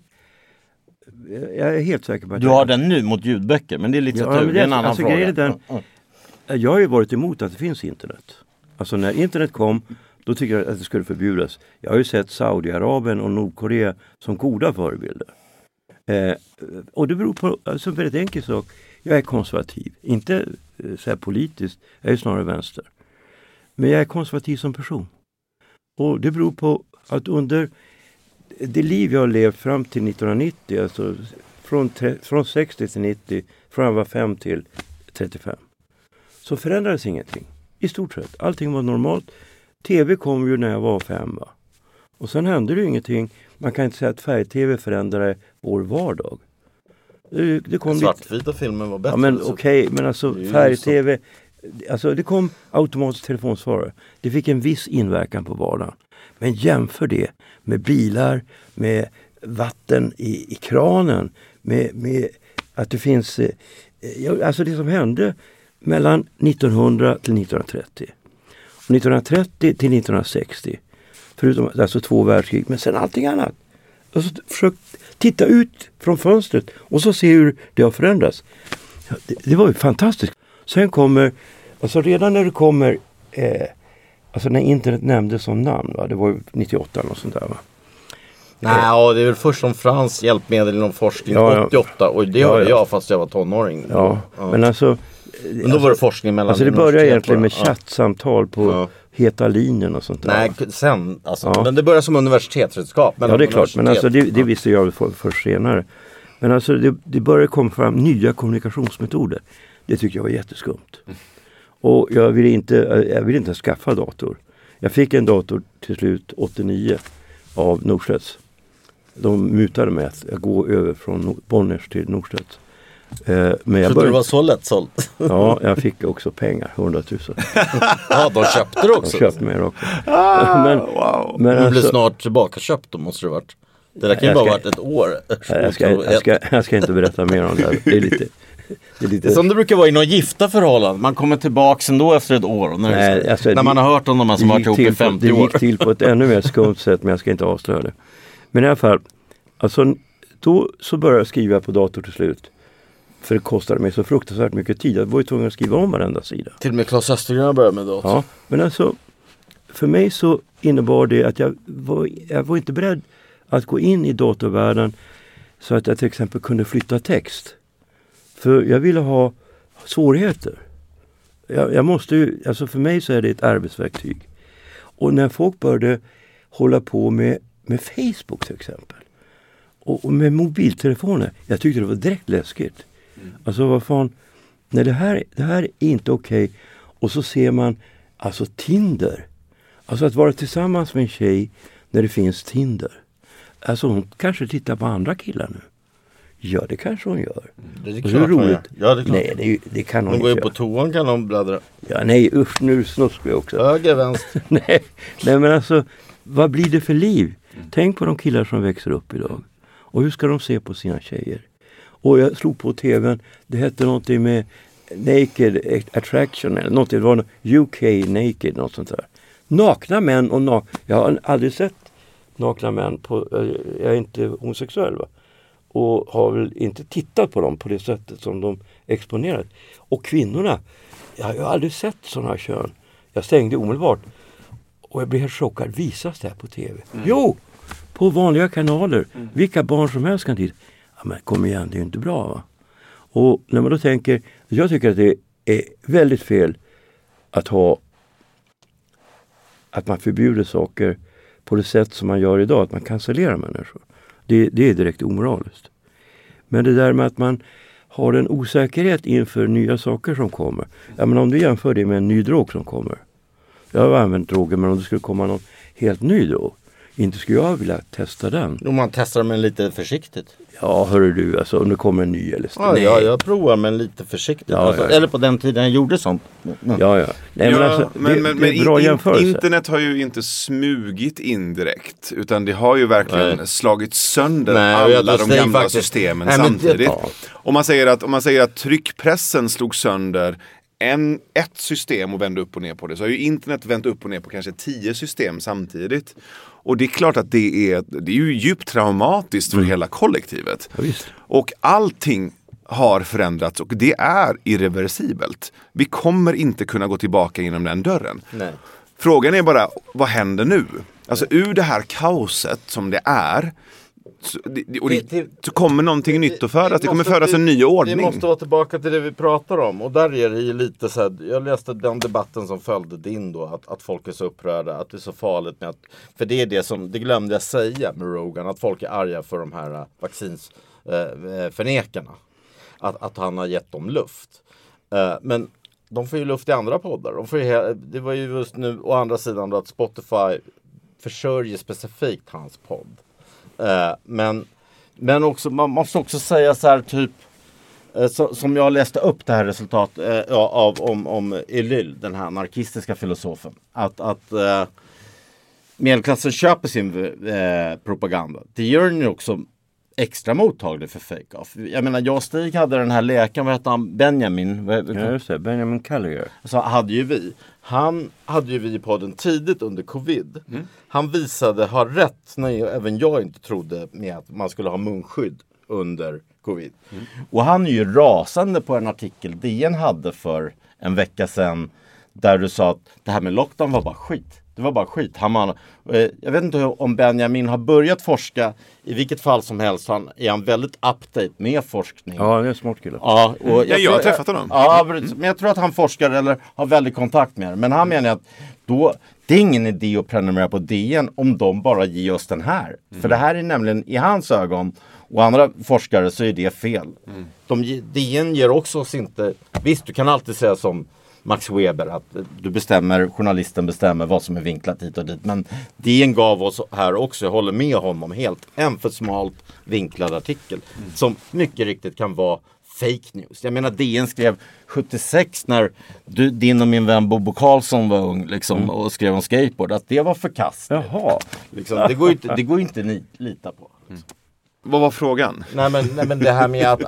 Jag är helt säker på att du har den nu mot ljudböcker. Men det är litteratur. Det är en annan fråga. Jag har ju varit emot att det finns internet. Alltså när internet kom, då tycker jag att det skulle förbjudas. Jag har ju sett Saudiarabien och Nordkorea som goda förebilder. Och det beror på alltså, en väldigt enkel sak. Jag är konservativ. Inte så här politiskt. Jag är snarare vänster. Men jag är konservativ som person. Och det beror på att under det liv jag har levt fram till 1990, alltså från 60 till 90, från jag var 5 till 35, så förändrades ingenting. I stort sett. Allting var normalt. TV kom ju när jag var 5. Va? Och sen hände det ju ingenting. Man kan inte säga att färg-TV förändrade vår vardag. Det kom svartvita filmen var bättre. Ja, men okej, men alltså färg-TV, alltså det kom automatiskt telefonsvarare. Det fick en viss inverkan på vardagen. Men jämför det med bilar, med vatten i kranen, med att det finns alltså det som hände mellan 1900 till 1930. Och 1930 till 1960. Förutom alltså 2 världskrig. Men sen allting annat. Alltså, försök titta ut från fönstret. Och så se hur det har förändrats. Ja, det var ju fantastiskt. Sen kommer, alltså redan när det kommer, alltså när internet nämndes som namn. Va? Det var ju 98 och sånt där va. Nej, det är väl först som Frans hjälpmedel inom forskning 88. Och det hörde jag fast jag var tonåring. Ja, men alltså. Men då var det forskning mellan. Alltså det började egentligen med chattsamtal på heta linjen och sånt där. Nej, sen alltså. Men det började som universitetsredskap. Ja, det är klart. Men alltså det visste jag först senare. Men alltså det började komma fram nya kommunikationsmetoder. Det tycker jag var jätteskumt. Och jag ville inte skaffa dator. Jag fick en dator till slut 89 av Norstedts. De mutade mig att gå över från Bonners till Norstedts. Men jag det var så lätt sålt? Ja, jag fick också pengar, 100 000. Ja, de köpte det också. De köpte mer också. Men du blir snart tillbaka köpt, då måste det varit. Det där kan ju bara varit ett år. Jag ska inte berätta mer om det. Det är lite... Det är som det brukar vara i några gifta förhållanden. Man kommer tillbaka ändå efter ett år. När man har hört om de här som har varit ihop i 50 år. Det gick till på ett ännu mer skumt sätt, men jag ska inte avslöja det. Men i alla fall, alltså, då så började jag skriva på dator till slut. För det kostade mig så fruktansvärt mycket tid. Jag var ju tvungen att skriva om varenda sida. Till och med Claes Östergren började med dator. Ja, men alltså, för mig så innebar det att jag var inte beredd att gå in i datorvärlden så att jag till exempel kunde flytta text. För jag ville ha svårigheter. Jag måste ju, alltså för mig så är det ett arbetsverktyg. Och när folk började hålla på med Facebook till exempel. Och med mobiltelefoner. Jag tyckte det var direkt läskigt. Alltså vad fan. Nej, det här är inte okej. Och så ser man alltså Tinder. Alltså att vara tillsammans med en tjej när det finns Tinder. Alltså hon kanske tittar på andra killar nu. Ja, det kanske hon gör. Det är klart hon gör. Ja, det är klart. Nej, det kan hon inte går göra. ju på toan, kan hon bläddra. Ja, nej, usch, nu snuskar jag också. Höger, vänster. nej, men alltså, vad blir det för liv? Tänk på de killar som växer upp idag. Och hur ska de se på sina tjejer? Och jag slog på tvn, det hette någonting med Naked Attraction eller någonting, det var UK Naked, något sånt där. Nakna män och jag har aldrig sett nakna män jag är inte homosexuell, va? Och har väl inte tittat på dem på det sättet som de exponerat. Och kvinnorna, jag har aldrig sett sådana här kön. Jag stängde omedelbart. Och jag blev helt chockad. Visas det här på tv? Jo! På vanliga kanaler. Vilka barn som helst kan titta. Ja, men kom igen, det är ju inte bra, va? Och när man då tänker, jag tycker att det är väldigt fel att man förbjuder saker på det sätt som man gör idag. Att man cancellerar människor. Det är direkt omoraliskt. Men det där med att man har en osäkerhet inför nya saker som kommer. Ja, men om du jämför det med en ny drog som kommer. Jag har använt droger, men om det skulle komma någon helt ny drog. Inte skulle jag vilja testa den. Om man testar den lite försiktigt. Ja, hörru du, alltså om det kommer en ny eller så. Ja, jag provar men lite försiktigt. Ja, alltså, ja. Eller på den tiden jag gjorde sånt. Ja. Nej, men alltså, det är bra jämförelse. Internet har ju inte smugit in direkt. Utan det har ju verkligen slagit sönder alla de gamla systemen samtidigt. Om man säger att tryckpressen slog sönder ett system och vände upp och ner på det, så har ju internet vänt upp och ner på kanske 10 system samtidigt. Och det är klart att det är ju djupt traumatiskt för hela kollektivet. Ja, visst. Och allting har förändrats och det är irreversibelt. Vi kommer inte kunna gå tillbaka genom den dörren. Nej. Frågan är bara, vad händer nu? Alltså ur det här kaoset som det är, så kommer någonting nytt att födas. Det kommer födas en ny ordning. Vi måste vara tillbaka till det vi pratar om. Och där är det ju lite så här, jag läste den debatten som följde din då, att folk är så upprörda, att det är så farligt med att, för det är det som, det glömde jag säga med Rogan, att folk är arga för de här vaccinsförnekarna. Att han har gett dem luft. Men de får ju luft i andra poddar. Det var ju just nu å andra sidan då att Spotify försörjer specifikt hans podd. Men också, man måste också säga så här typ som jag läste upp det här resultatet om Ellul, den här anarkistiska filosofen, att medelklassen köper sin propaganda. Det gör den ju också extra mottaglig för fake-off. Jag menar, jag och Stig hade den här läkaren, vad hette han? Benjamin? Ja, just det. Benjamin Callier. Så hade ju vi. Han hade ju vi i podden tidigt under covid. Han har rätt när även jag inte trodde med att man skulle ha munskydd under covid. Och han är ju rasande på en artikel DN hade för en vecka sedan där du sa att det här med lockdown var bara skit. Det var bara skit. Jag vet inte om Benjamin har börjat forska. I vilket fall som helst är han väldigt update med forskning. Ja, det är en smart kille. Ja, och jag har träffat honom. Ja, men jag tror att han forskar eller har väldigt kontakt med det. Men han menar att det är ingen idé att prenumerera på DN om de bara ger oss den här. För det här är nämligen i hans ögon och andra forskare så är det fel. DN ger också oss inte... Visst, du kan alltid säga som Max Weber att journalisten bestämmer vad som är vinklat hit och dit. Men DN gav oss här också, jag håller med honom helt, en för smalt vinklad artikel. Som mycket riktigt kan vara fake news. Jag menar DN skrev 76 när din och min vän Bobo Karlsson var ung liksom, och skrev om skateboard att det var förkastligt. Jaha. Liksom, det går inte att lita på. Vad var frågan? Nej men det här med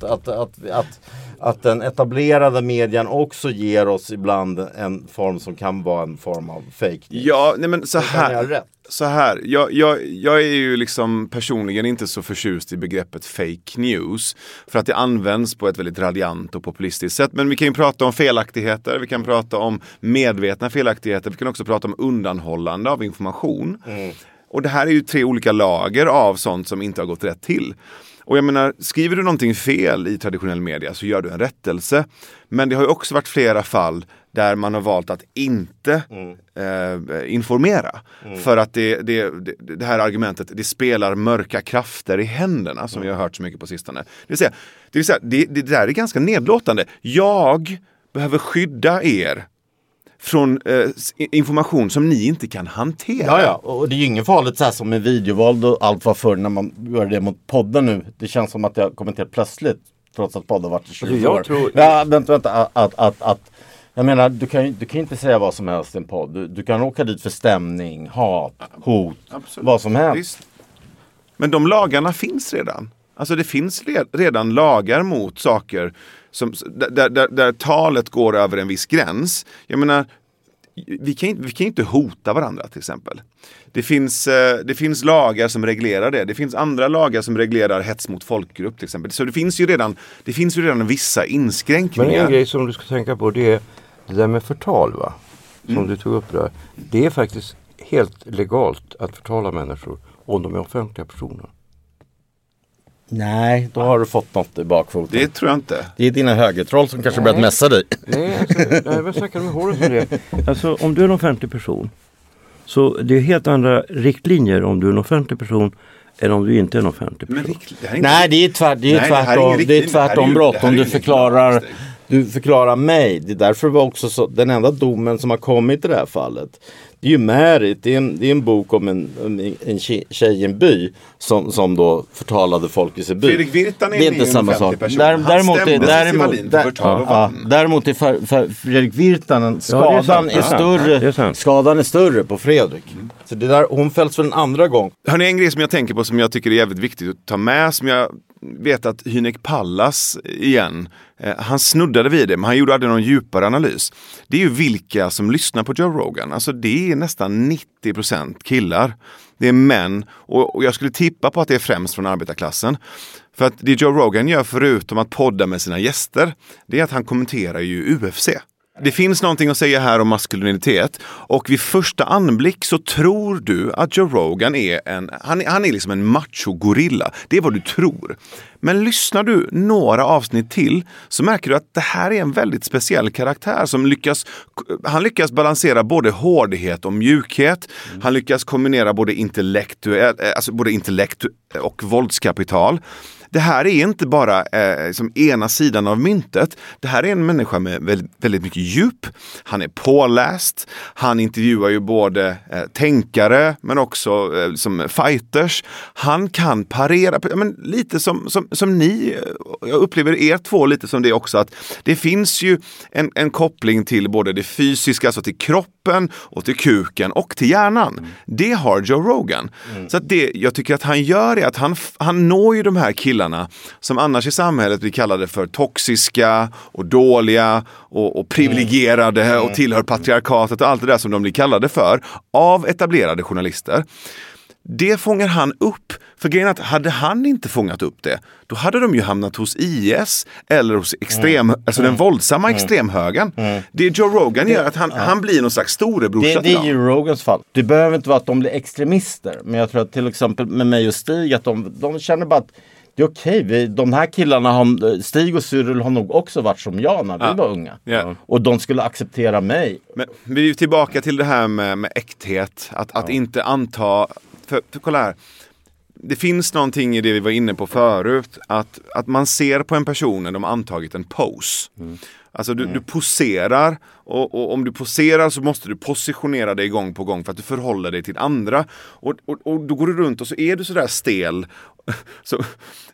att den etablerade medien också ger oss ibland en form som kan vara en form av fake news. Ja, nej men så här. Jag är ju liksom personligen inte så förtjust i begreppet fake news för att det används på ett väldigt radiant och populistiskt sätt. Men vi kan ju prata om felaktigheter, vi kan prata om medvetna felaktigheter, vi kan också prata om undanhållande av information. Och det här är ju 3 olika lager av sånt som inte har gått rätt till. Och jag menar, skriver du någonting fel i traditionell media så gör du en rättelse. Men det har ju också varit flera fall där man har valt att inte informera. För att det här argumentet, det spelar mörka krafter i händerna som vi har hört så mycket på sistone. Det vill säga, det där är ganska nedlåtande. Jag behöver skydda er från information som ni inte kan hantera. Ja, och det är ju ingen farligt så här som med videovåld och allt var förr när man gör det mot podden nu. Det känns som att jag kommenterat plötsligt trots att podden varit i 20 år. Ja, vänta, jag menar, du kan inte säga vad som helst i en podd. Du kan åka dit för stämning, hat, hot, absolut. Vad som helst. Visst. Men de lagarna finns redan. Alltså det finns redan lagar mot saker som, där talet går över en viss gräns. Jag menar, vi kan inte hota varandra till exempel. Det finns lagar som reglerar det. Det finns andra lagar som reglerar hets mot folkgrupp till exempel. Så det finns ju redan vissa inskränkningar. Men en grej som du ska tänka på, det är det där med förtal, va? Som du tog upp där. Det är faktiskt helt legalt att förtala människor om de är offentliga personer. Nej, då har du fått något i bakfoten. Det tror jag inte. Det är dina högertroll som kanske börjat mässa dig. Nej, vad snackar du med håret om det? Alltså, om du är en offentlig person, så det är helt andra riktlinjer om du är en offentlig person än om du inte är en offentlig person. Nej, det är tvärtom brott om du förklarar mig. Det är därför det var också så, den enda domen som har kommit i det här fallet. Det är ju Märit, det är en bok om en tjej i en by som då förtalade folk i sin by. Fredrik Virtanen är inte samma sak. Däremot är Fredrik Virtanen skadan är större på Fredrik. Så det där, hon fälls för en andra gång. Hörrni, en grej som jag tänker på som jag tycker är jävligt viktigt att ta med, som jag vet att Hynek Pallas igen, han snuddade vid det, men han gjorde aldrig någon djupare analys. Det är ju vilka som lyssnar på Joe Rogan. Alltså det är nästan 90% killar. Det är män, och jag skulle tippa på att det är främst från arbetarklassen. För att det Joe Rogan gör förutom att podda med sina gäster, det är att han kommenterar ju UFC. Det finns någonting att säga här om maskulinitet, och vid första anblick så tror du att Joe Rogan är han är liksom en macho-gorilla. Det är vad du tror. Men lyssnar du några avsnitt till så märker du att det här är en väldigt speciell karaktär som lyckas balansera både hårdhet och mjukhet. Han lyckas kombinera både intellekt och våldskapital. Det här är inte bara som ena sidan av myntet. Det här är en människa med väldigt mycket djup. Han är påläst. Han intervjuar ju både tänkare men också som fighters. Han kan parera, men lite som ni, jag upplever er två lite som det också, att det finns ju en koppling till både det fysiska, alltså till kroppen och till kuken och till hjärnan. Det har Joe Rogan. Så att det jag tycker att han gör är att han når ju de här killarna som annars i samhället blir kallade för toxiska och dåliga och privilegierade och tillhör patriarkatet och allt det där som de blir kallade för av etablerade journalister. Det fångar han upp. För grejen är att hade han inte fångat upp det, då hade de ju hamnat hos IS eller hos alltså den våldsamma extremhögern. Det Joe Rogan gör att han blir någon slags storebrorsa. Det är Joe Rogans fall. Det behöver inte vara att de blir extremister, men jag tror att till exempel med mig och Stig att de känner bara att det är okej. De här killarna, Stig och Cyril har nog också varit som jag när vi var unga. Yeah. Och de skulle acceptera mig. Men vi är tillbaka till det här med äkthet. Att inte anta... För kolla här. Det finns någonting i det vi var inne på förut. Att man ser på en person när de antagit en pose. Alltså du poserar och om du poserar så måste du positionera dig gång på gång för att du förhåller dig till andra. Och då går du runt och så är du sådär stel. Så,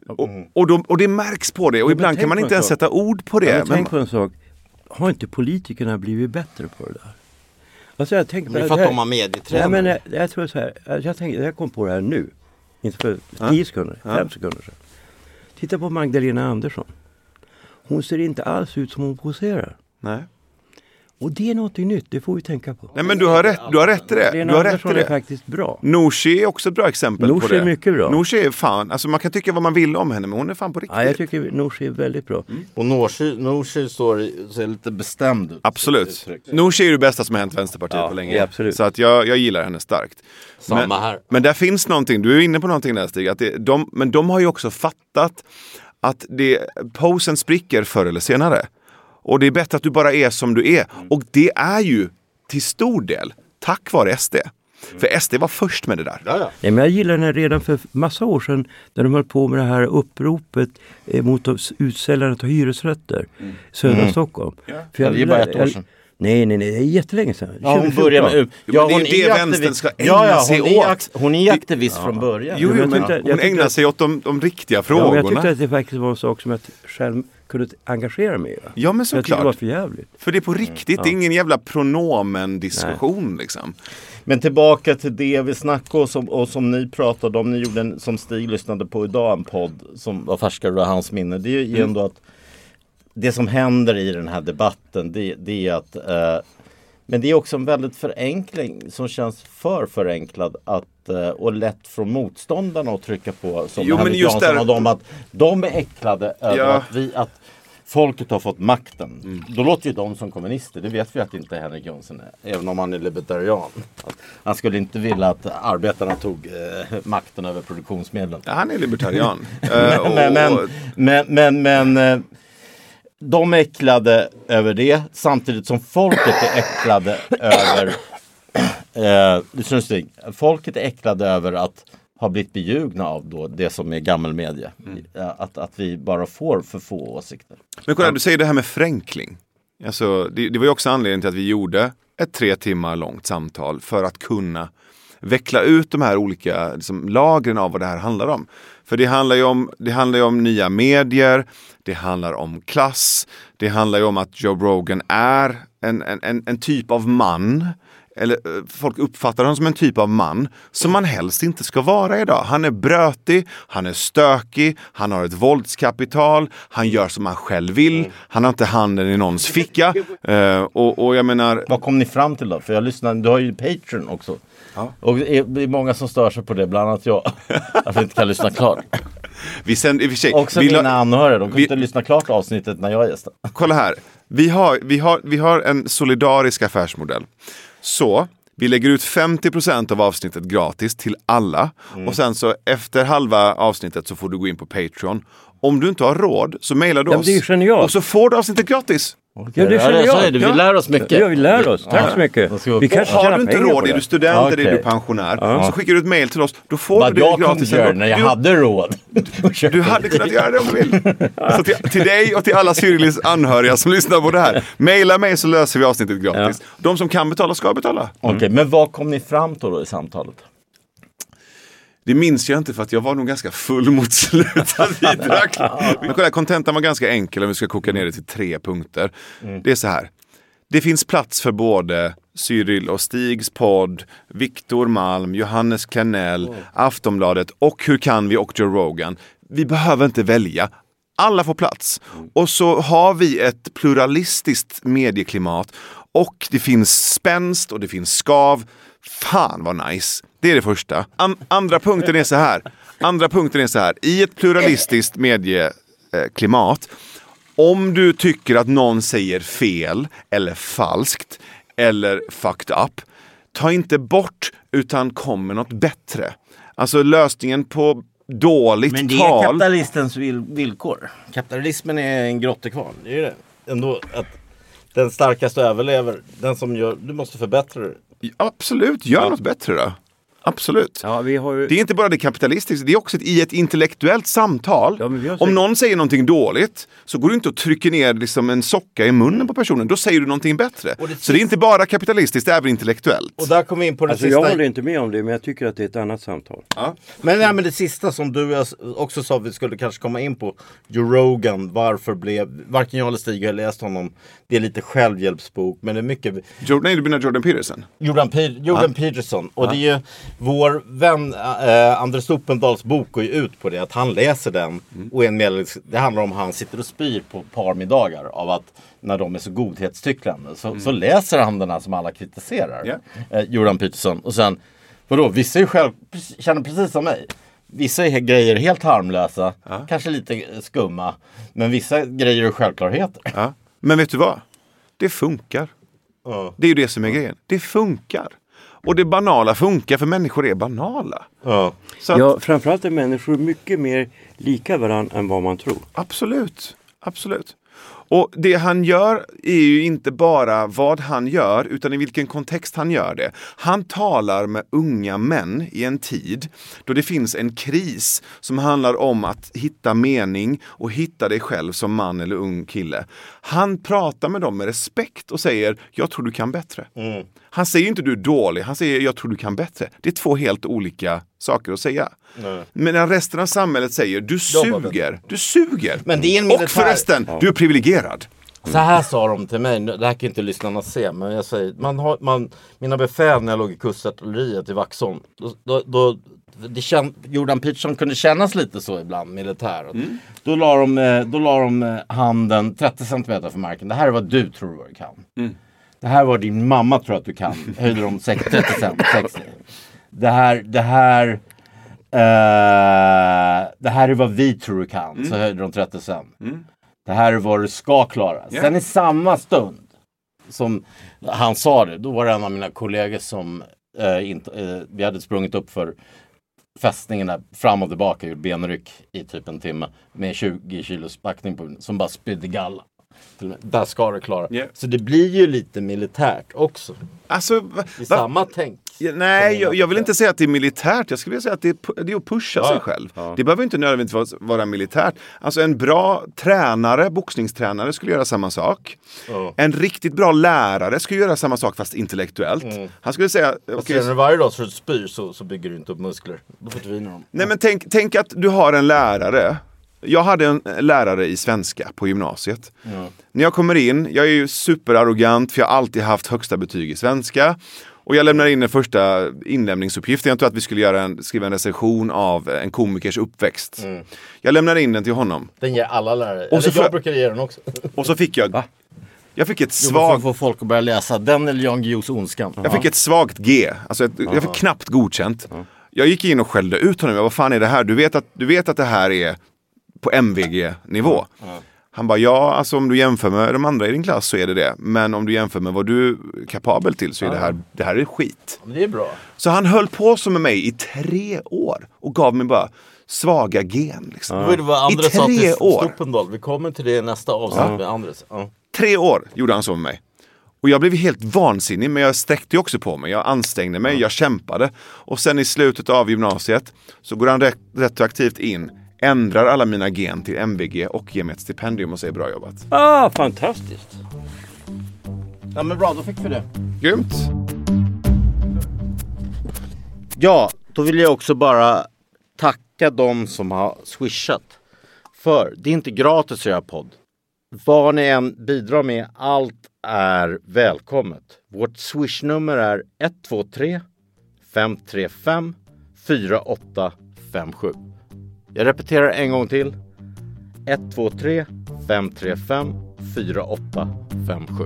och det märks på det och ibland kan man inte ens sätta ord på det. Tänk på en sak. Har inte politikerna blivit bättre på det där? Alltså jag tänker det är för att de har medietränare. Nej, men jag tror så här. Jag kom på det här nu. Inte för 10 sekunder, 5 sekunder sedan. Titta på Magdalena Andersson. Hon ser inte alls ut som hon poserar. Nej. Och det är något nytt, det får vi tänka på. Nej, men du har rätt i det. Magdalena Andersson är faktiskt bra. Nooshi är också ett bra exempel på det. Nooshi är mycket bra. Nooshi är fan, alltså man kan tycka vad man vill om henne, men hon är fan på riktigt. Ja, jag tycker Nooshi är väldigt bra. Och Nooshi ser lite bestämd ut. Absolut. Nooshi är det bästa som har hänt Vänsterpartiet på länge. Ja, absolut. Så att jag gillar henne starkt. Samma här. Men där finns någonting, du är inne på någonting där Stig, att men de har ju också fattat att posen spricker förr eller senare. Och det är bättre att du bara är som du är. Och det är ju till stor del tack vare SD. För SD var först med det där. Ja. Ja, men jag gillar den redan för massa år sedan när de höll på med det här uppropet mot utsäljandet av hyresrätter i södra Stockholm. Ja. För det är bara ett år sedan. Nej, det är jättelänge sedan. Ja, hon börjar med hon är det vänstern ska ägna sig åt. Hon är aktivist från början. Jo, men hon ägnar sig åt de riktiga frågorna. Ja, jag tyckte att det faktiskt var en sak som jag själv kunde engagera mig i. Ja, men såklart. Jag tyckte det var för jävligt. För det är på riktigt, det är ingen jävla pronomen-diskussion liksom. Men tillbaka till det vi snackade och som ni pratade om, ni gjorde som Stig lyssnade på idag, en podd som var färskare av hans minne. Det är ju ändå att det som händer i den här debatten, det är att men det är också en väldigt förenkling som känns för förenklad och lätt från motståndarna att trycka på som Henrik Jansson och dem, att de är äcklade över att folket har fått makten. Då låter ju de som kommunister. Det vet vi att inte Henrik Jansson är. Även om han är libertarian. Han skulle inte vilja att arbetarna tog makten över produktionsmedlen. Ja, han är libertarian. Men de är äcklade över det. Samtidigt som folket är äcklade över folket är äcklade över att har blivit beljugna av då det som är gammelmedia. Att vi bara får för få åsikter. Men kolla, du säger det här med förenkling. Alltså, det var ju också anledningen till att vi gjorde ett 3 timmar långt samtal för att kunna veckla ut de här olika liksom, lagren av vad det här handlar om. För det handlar ju om nya medier, det handlar om klass, det handlar ju om att Joe Rogan är en typ av man. Eller folk uppfattar honom som en typ av man som man helst inte ska vara idag. Han är brötig, han är stökig, han har ett våldskapital, han gör som han själv vill, han har inte handen i någons ficka. Och jag menar... Vad kom ni fram till då? För jag lyssnar, du har ju Patreon också. Ja. Och det är många som stör sig på det, bland annat jag. Att vi inte kan lyssna klart. Också mina anhöriga, de kan inte lyssna klart avsnittet när jag är gäst. Kolla här, vi har en solidarisk affärsmodell. Så vi lägger ut 50% av avsnittet gratis till alla. Och sen så efter halva avsnittet så får du gå in på Patreon. Om du inte har råd så mejlar du oss. Och så får du avsnittet gratis. Ja, det är genialt. Vi lär oss mycket. Ja, vi lär oss. Tack så mycket. Vi kanske har du inte råd, är du student eller är du pensionär, så skickar du ett mejl till oss. Då får du det gratis. När jag hade råd. Du hade kunnat göra det om du vill. Så till dig och till alla Cyrilis anhöriga som lyssnar på det här. Mejla mig så löser vi avsnittet gratis. De som kan betala ska betala. Okej, men vad kom ni fram till då i samtalet? Det minns jag inte för att jag var nog ganska full mot slutet. Men kolla, kontentan var ganska enkel om vi ska koka ner det till 3 punkter. Det är så här. Det finns plats för både Cyril och Stigs podd, Viktor Malm, Johannes Klenell, Aftonbladet och Hur kan vi och Joe Rogan. Vi behöver inte välja. Alla får plats. Och så har vi ett pluralistiskt medieklimat och det finns spänst och det finns skav. Fan vad nice. Det är det första. Andra punkten är så här. I ett pluralistiskt medieklimat, om du tycker att någon säger fel eller falskt eller fucked up, ta inte bort utan kom med något bättre. Alltså lösningen på dåligt tal. Men det är kapitalistens villkor. Kapitalismen är en grottekvarn. Det är ju det. Ändå att den starkaste överlever. Den som gör, du måste förbättra det. Absolut, gör något bättre då. Absolut. Ja, vi har ju... Det är inte bara det kapitalistiska, det är också i ett intellektuellt samtal. Ja, men vi har Om sagt- någon säger någonting dåligt så går du inte och trycker ner liksom en socka i munnen på personen. Då säger du någonting bättre. Så det är inte bara kapitalistiskt, det är även intellektuellt. Och där kommer vi in på det Alltså sista. jag håller inte med om det, men jag tycker att det är ett annat samtal. Ja. Men det sista som du och jag också sa vi skulle kanske komma in på. Joe Rogan, varken jag eller Stig har läst honom. Det är lite självhjälpsbok, men det är mycket... Nej, du menar Jordan Peterson? Jordan Peterson. Och det är ju vår vän Anders Uppendahls bok går ju ut på det. Att han läser den. Och det handlar om att han sitter och spyr på parmiddagar av att när de är så godhetstycklande. Så läser han den här som alla kritiserar. Jordan Peterson. Och sen, vadå? Vissa är känner precis som mig. Vissa är grejer helt harmlösa. Kanske lite skumma. Men vissa grejer är självklarheter. Ja. Men vet du vad? Det funkar. Det är ju det som är grejen. Det funkar. Och det banala funkar för människor är banala. Så att, Ja, framförallt är människor mycket mer lika varandra än vad man tror. absolut. Och det han gör är ju inte bara vad han gör utan i vilken kontext han gör det. Han talar med unga män i en tid då det finns en kris som handlar om att hitta mening och hitta dig själv som man eller ung kille. Han pratar med dem med respekt och säger jag tror du kan bättre. Han säger inte du är dålig, han säger jag tror du kan bättre. Det är två helt olika saker att säga. Men när resten av samhället säger du suger. Men det är en militär... Och förresten, du är privilegierad. Så här sa de till mig, det här kan inte lyssnarna se, men jag säger, mina befäl när jag låg i kustartilleriet i Vaxholm, Jordan Peterson kunde kännas lite så ibland, militär. Då la de handen 30 centimeter för marken. Det här är vad du tror du kan. Det här var din mamma tror att du kan. Höjde de 30 centimeter. Det här är vad vi tror du kan. Så höjde de 30 cent. Det här är vad du ska klara. Sen i samma stund som han sa det, då var det en av mina kollegor som vi hade sprungit upp för fästningen där, fram och tillbaka, gjort benryck i typ en timme med 20 kilos backning på, som bara spydde galla. Där ska det klara. Så det blir ju lite militärt också. Alltså, I samma tänk. Nej, jag vill inte säga att det är militärt. Jag skulle vilja säga att det är att pusha sig själv. Det behöver inte nödvändigtvis vara militärt. Alltså en bra tränare, boxningstränare skulle göra samma sak. En riktigt bra lärare skulle göra samma sak fast intellektuellt. Han skulle säga... Okay, när varje dag så du spyr så bygger du inte upp muskler. Då försvinner de. Nej, men tänk att du har en lärare. Jag hade en lärare i svenska på gymnasiet. När jag kommer in, jag är ju superarrogant för jag har alltid haft högsta betyg i svenska. Och jag lämnar in den första inlämningsuppgiften. Jag tror att vi skulle skriva en recension av en komikers uppväxt. Jag lämnar in den till honom. Den ger alla lärare. Och så jag brukar ge den också. Och så fick jag... Jag fick ett svagt... Du får få folk att börja läsa den eller Jan Guillous Ondskan. Jag fick ett svagt G. Alltså jag fick knappt godkänt. Jag gick in och skällde ut honom. Vad fan är det här? Du vet att det här är på MVG-nivå. Han bara, ja, alltså om du jämför med de andra i din klass så är det. Men om du jämför med vad du är kapabel till så är det här är skit. Men det är bra. Så han höll på som med mig i 3 år och gav mig bara svaga gen. Liksom. Det var Andres I 3 år. Stoppendal. Vi kommer till det i nästa avsnitt med Andres. 3 år gjorde han så med mig. Och jag blev helt vansinnig, men jag sträckte också på mig. Jag ansträngde mig, jag kämpade. Och sen i slutet av gymnasiet så går han retroaktivt in, ändrar alla mina gen till MVG och ger mig ett stipendium och säger bra jobbat. Fantastiskt. Ja, men bra, då fick vi det. Grymt. Ja, då vill jag också bara tacka de som har swishat. För det är inte gratis att göra podd. Vad ni än bidrar med, allt är välkommet. Vårt swishnummer är 123 535 4857. Jag repeterar en gång till. 123 535 4857.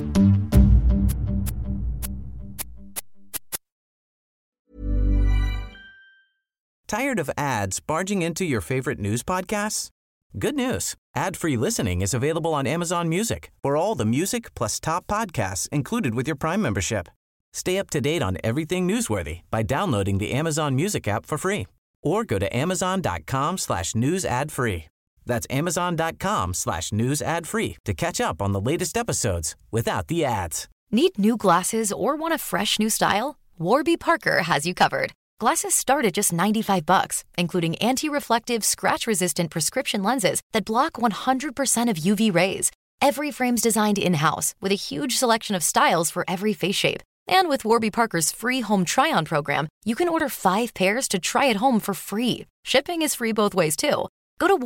Tired of ads barging into your favorite news podcasts? Good news. Ad-free listening is available on Amazon Music for all the music plus top podcasts included with your Prime membership. Stay up to date on everything newsworthy by downloading the Amazon Music app for free or go to amazon.com/news ad free. That's amazon.com/news ad free to catch up on the latest episodes without the ads. Need new glasses or want a fresh new style? Warby Parker has you covered. Glasses start at just $95, including anti-reflective, scratch-resistant prescription lenses that block 100% of UV rays. Every frame's designed in-house with a huge selection of styles for every face shape. And with Warby Parker's free home try-on program, you can order 5 pairs to try at home for free. Shipping is free both ways, too. Go to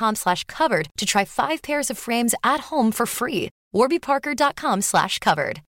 warbyparker.com/covered to try 5 pairs of frames at home for free. warbyparker.com/covered.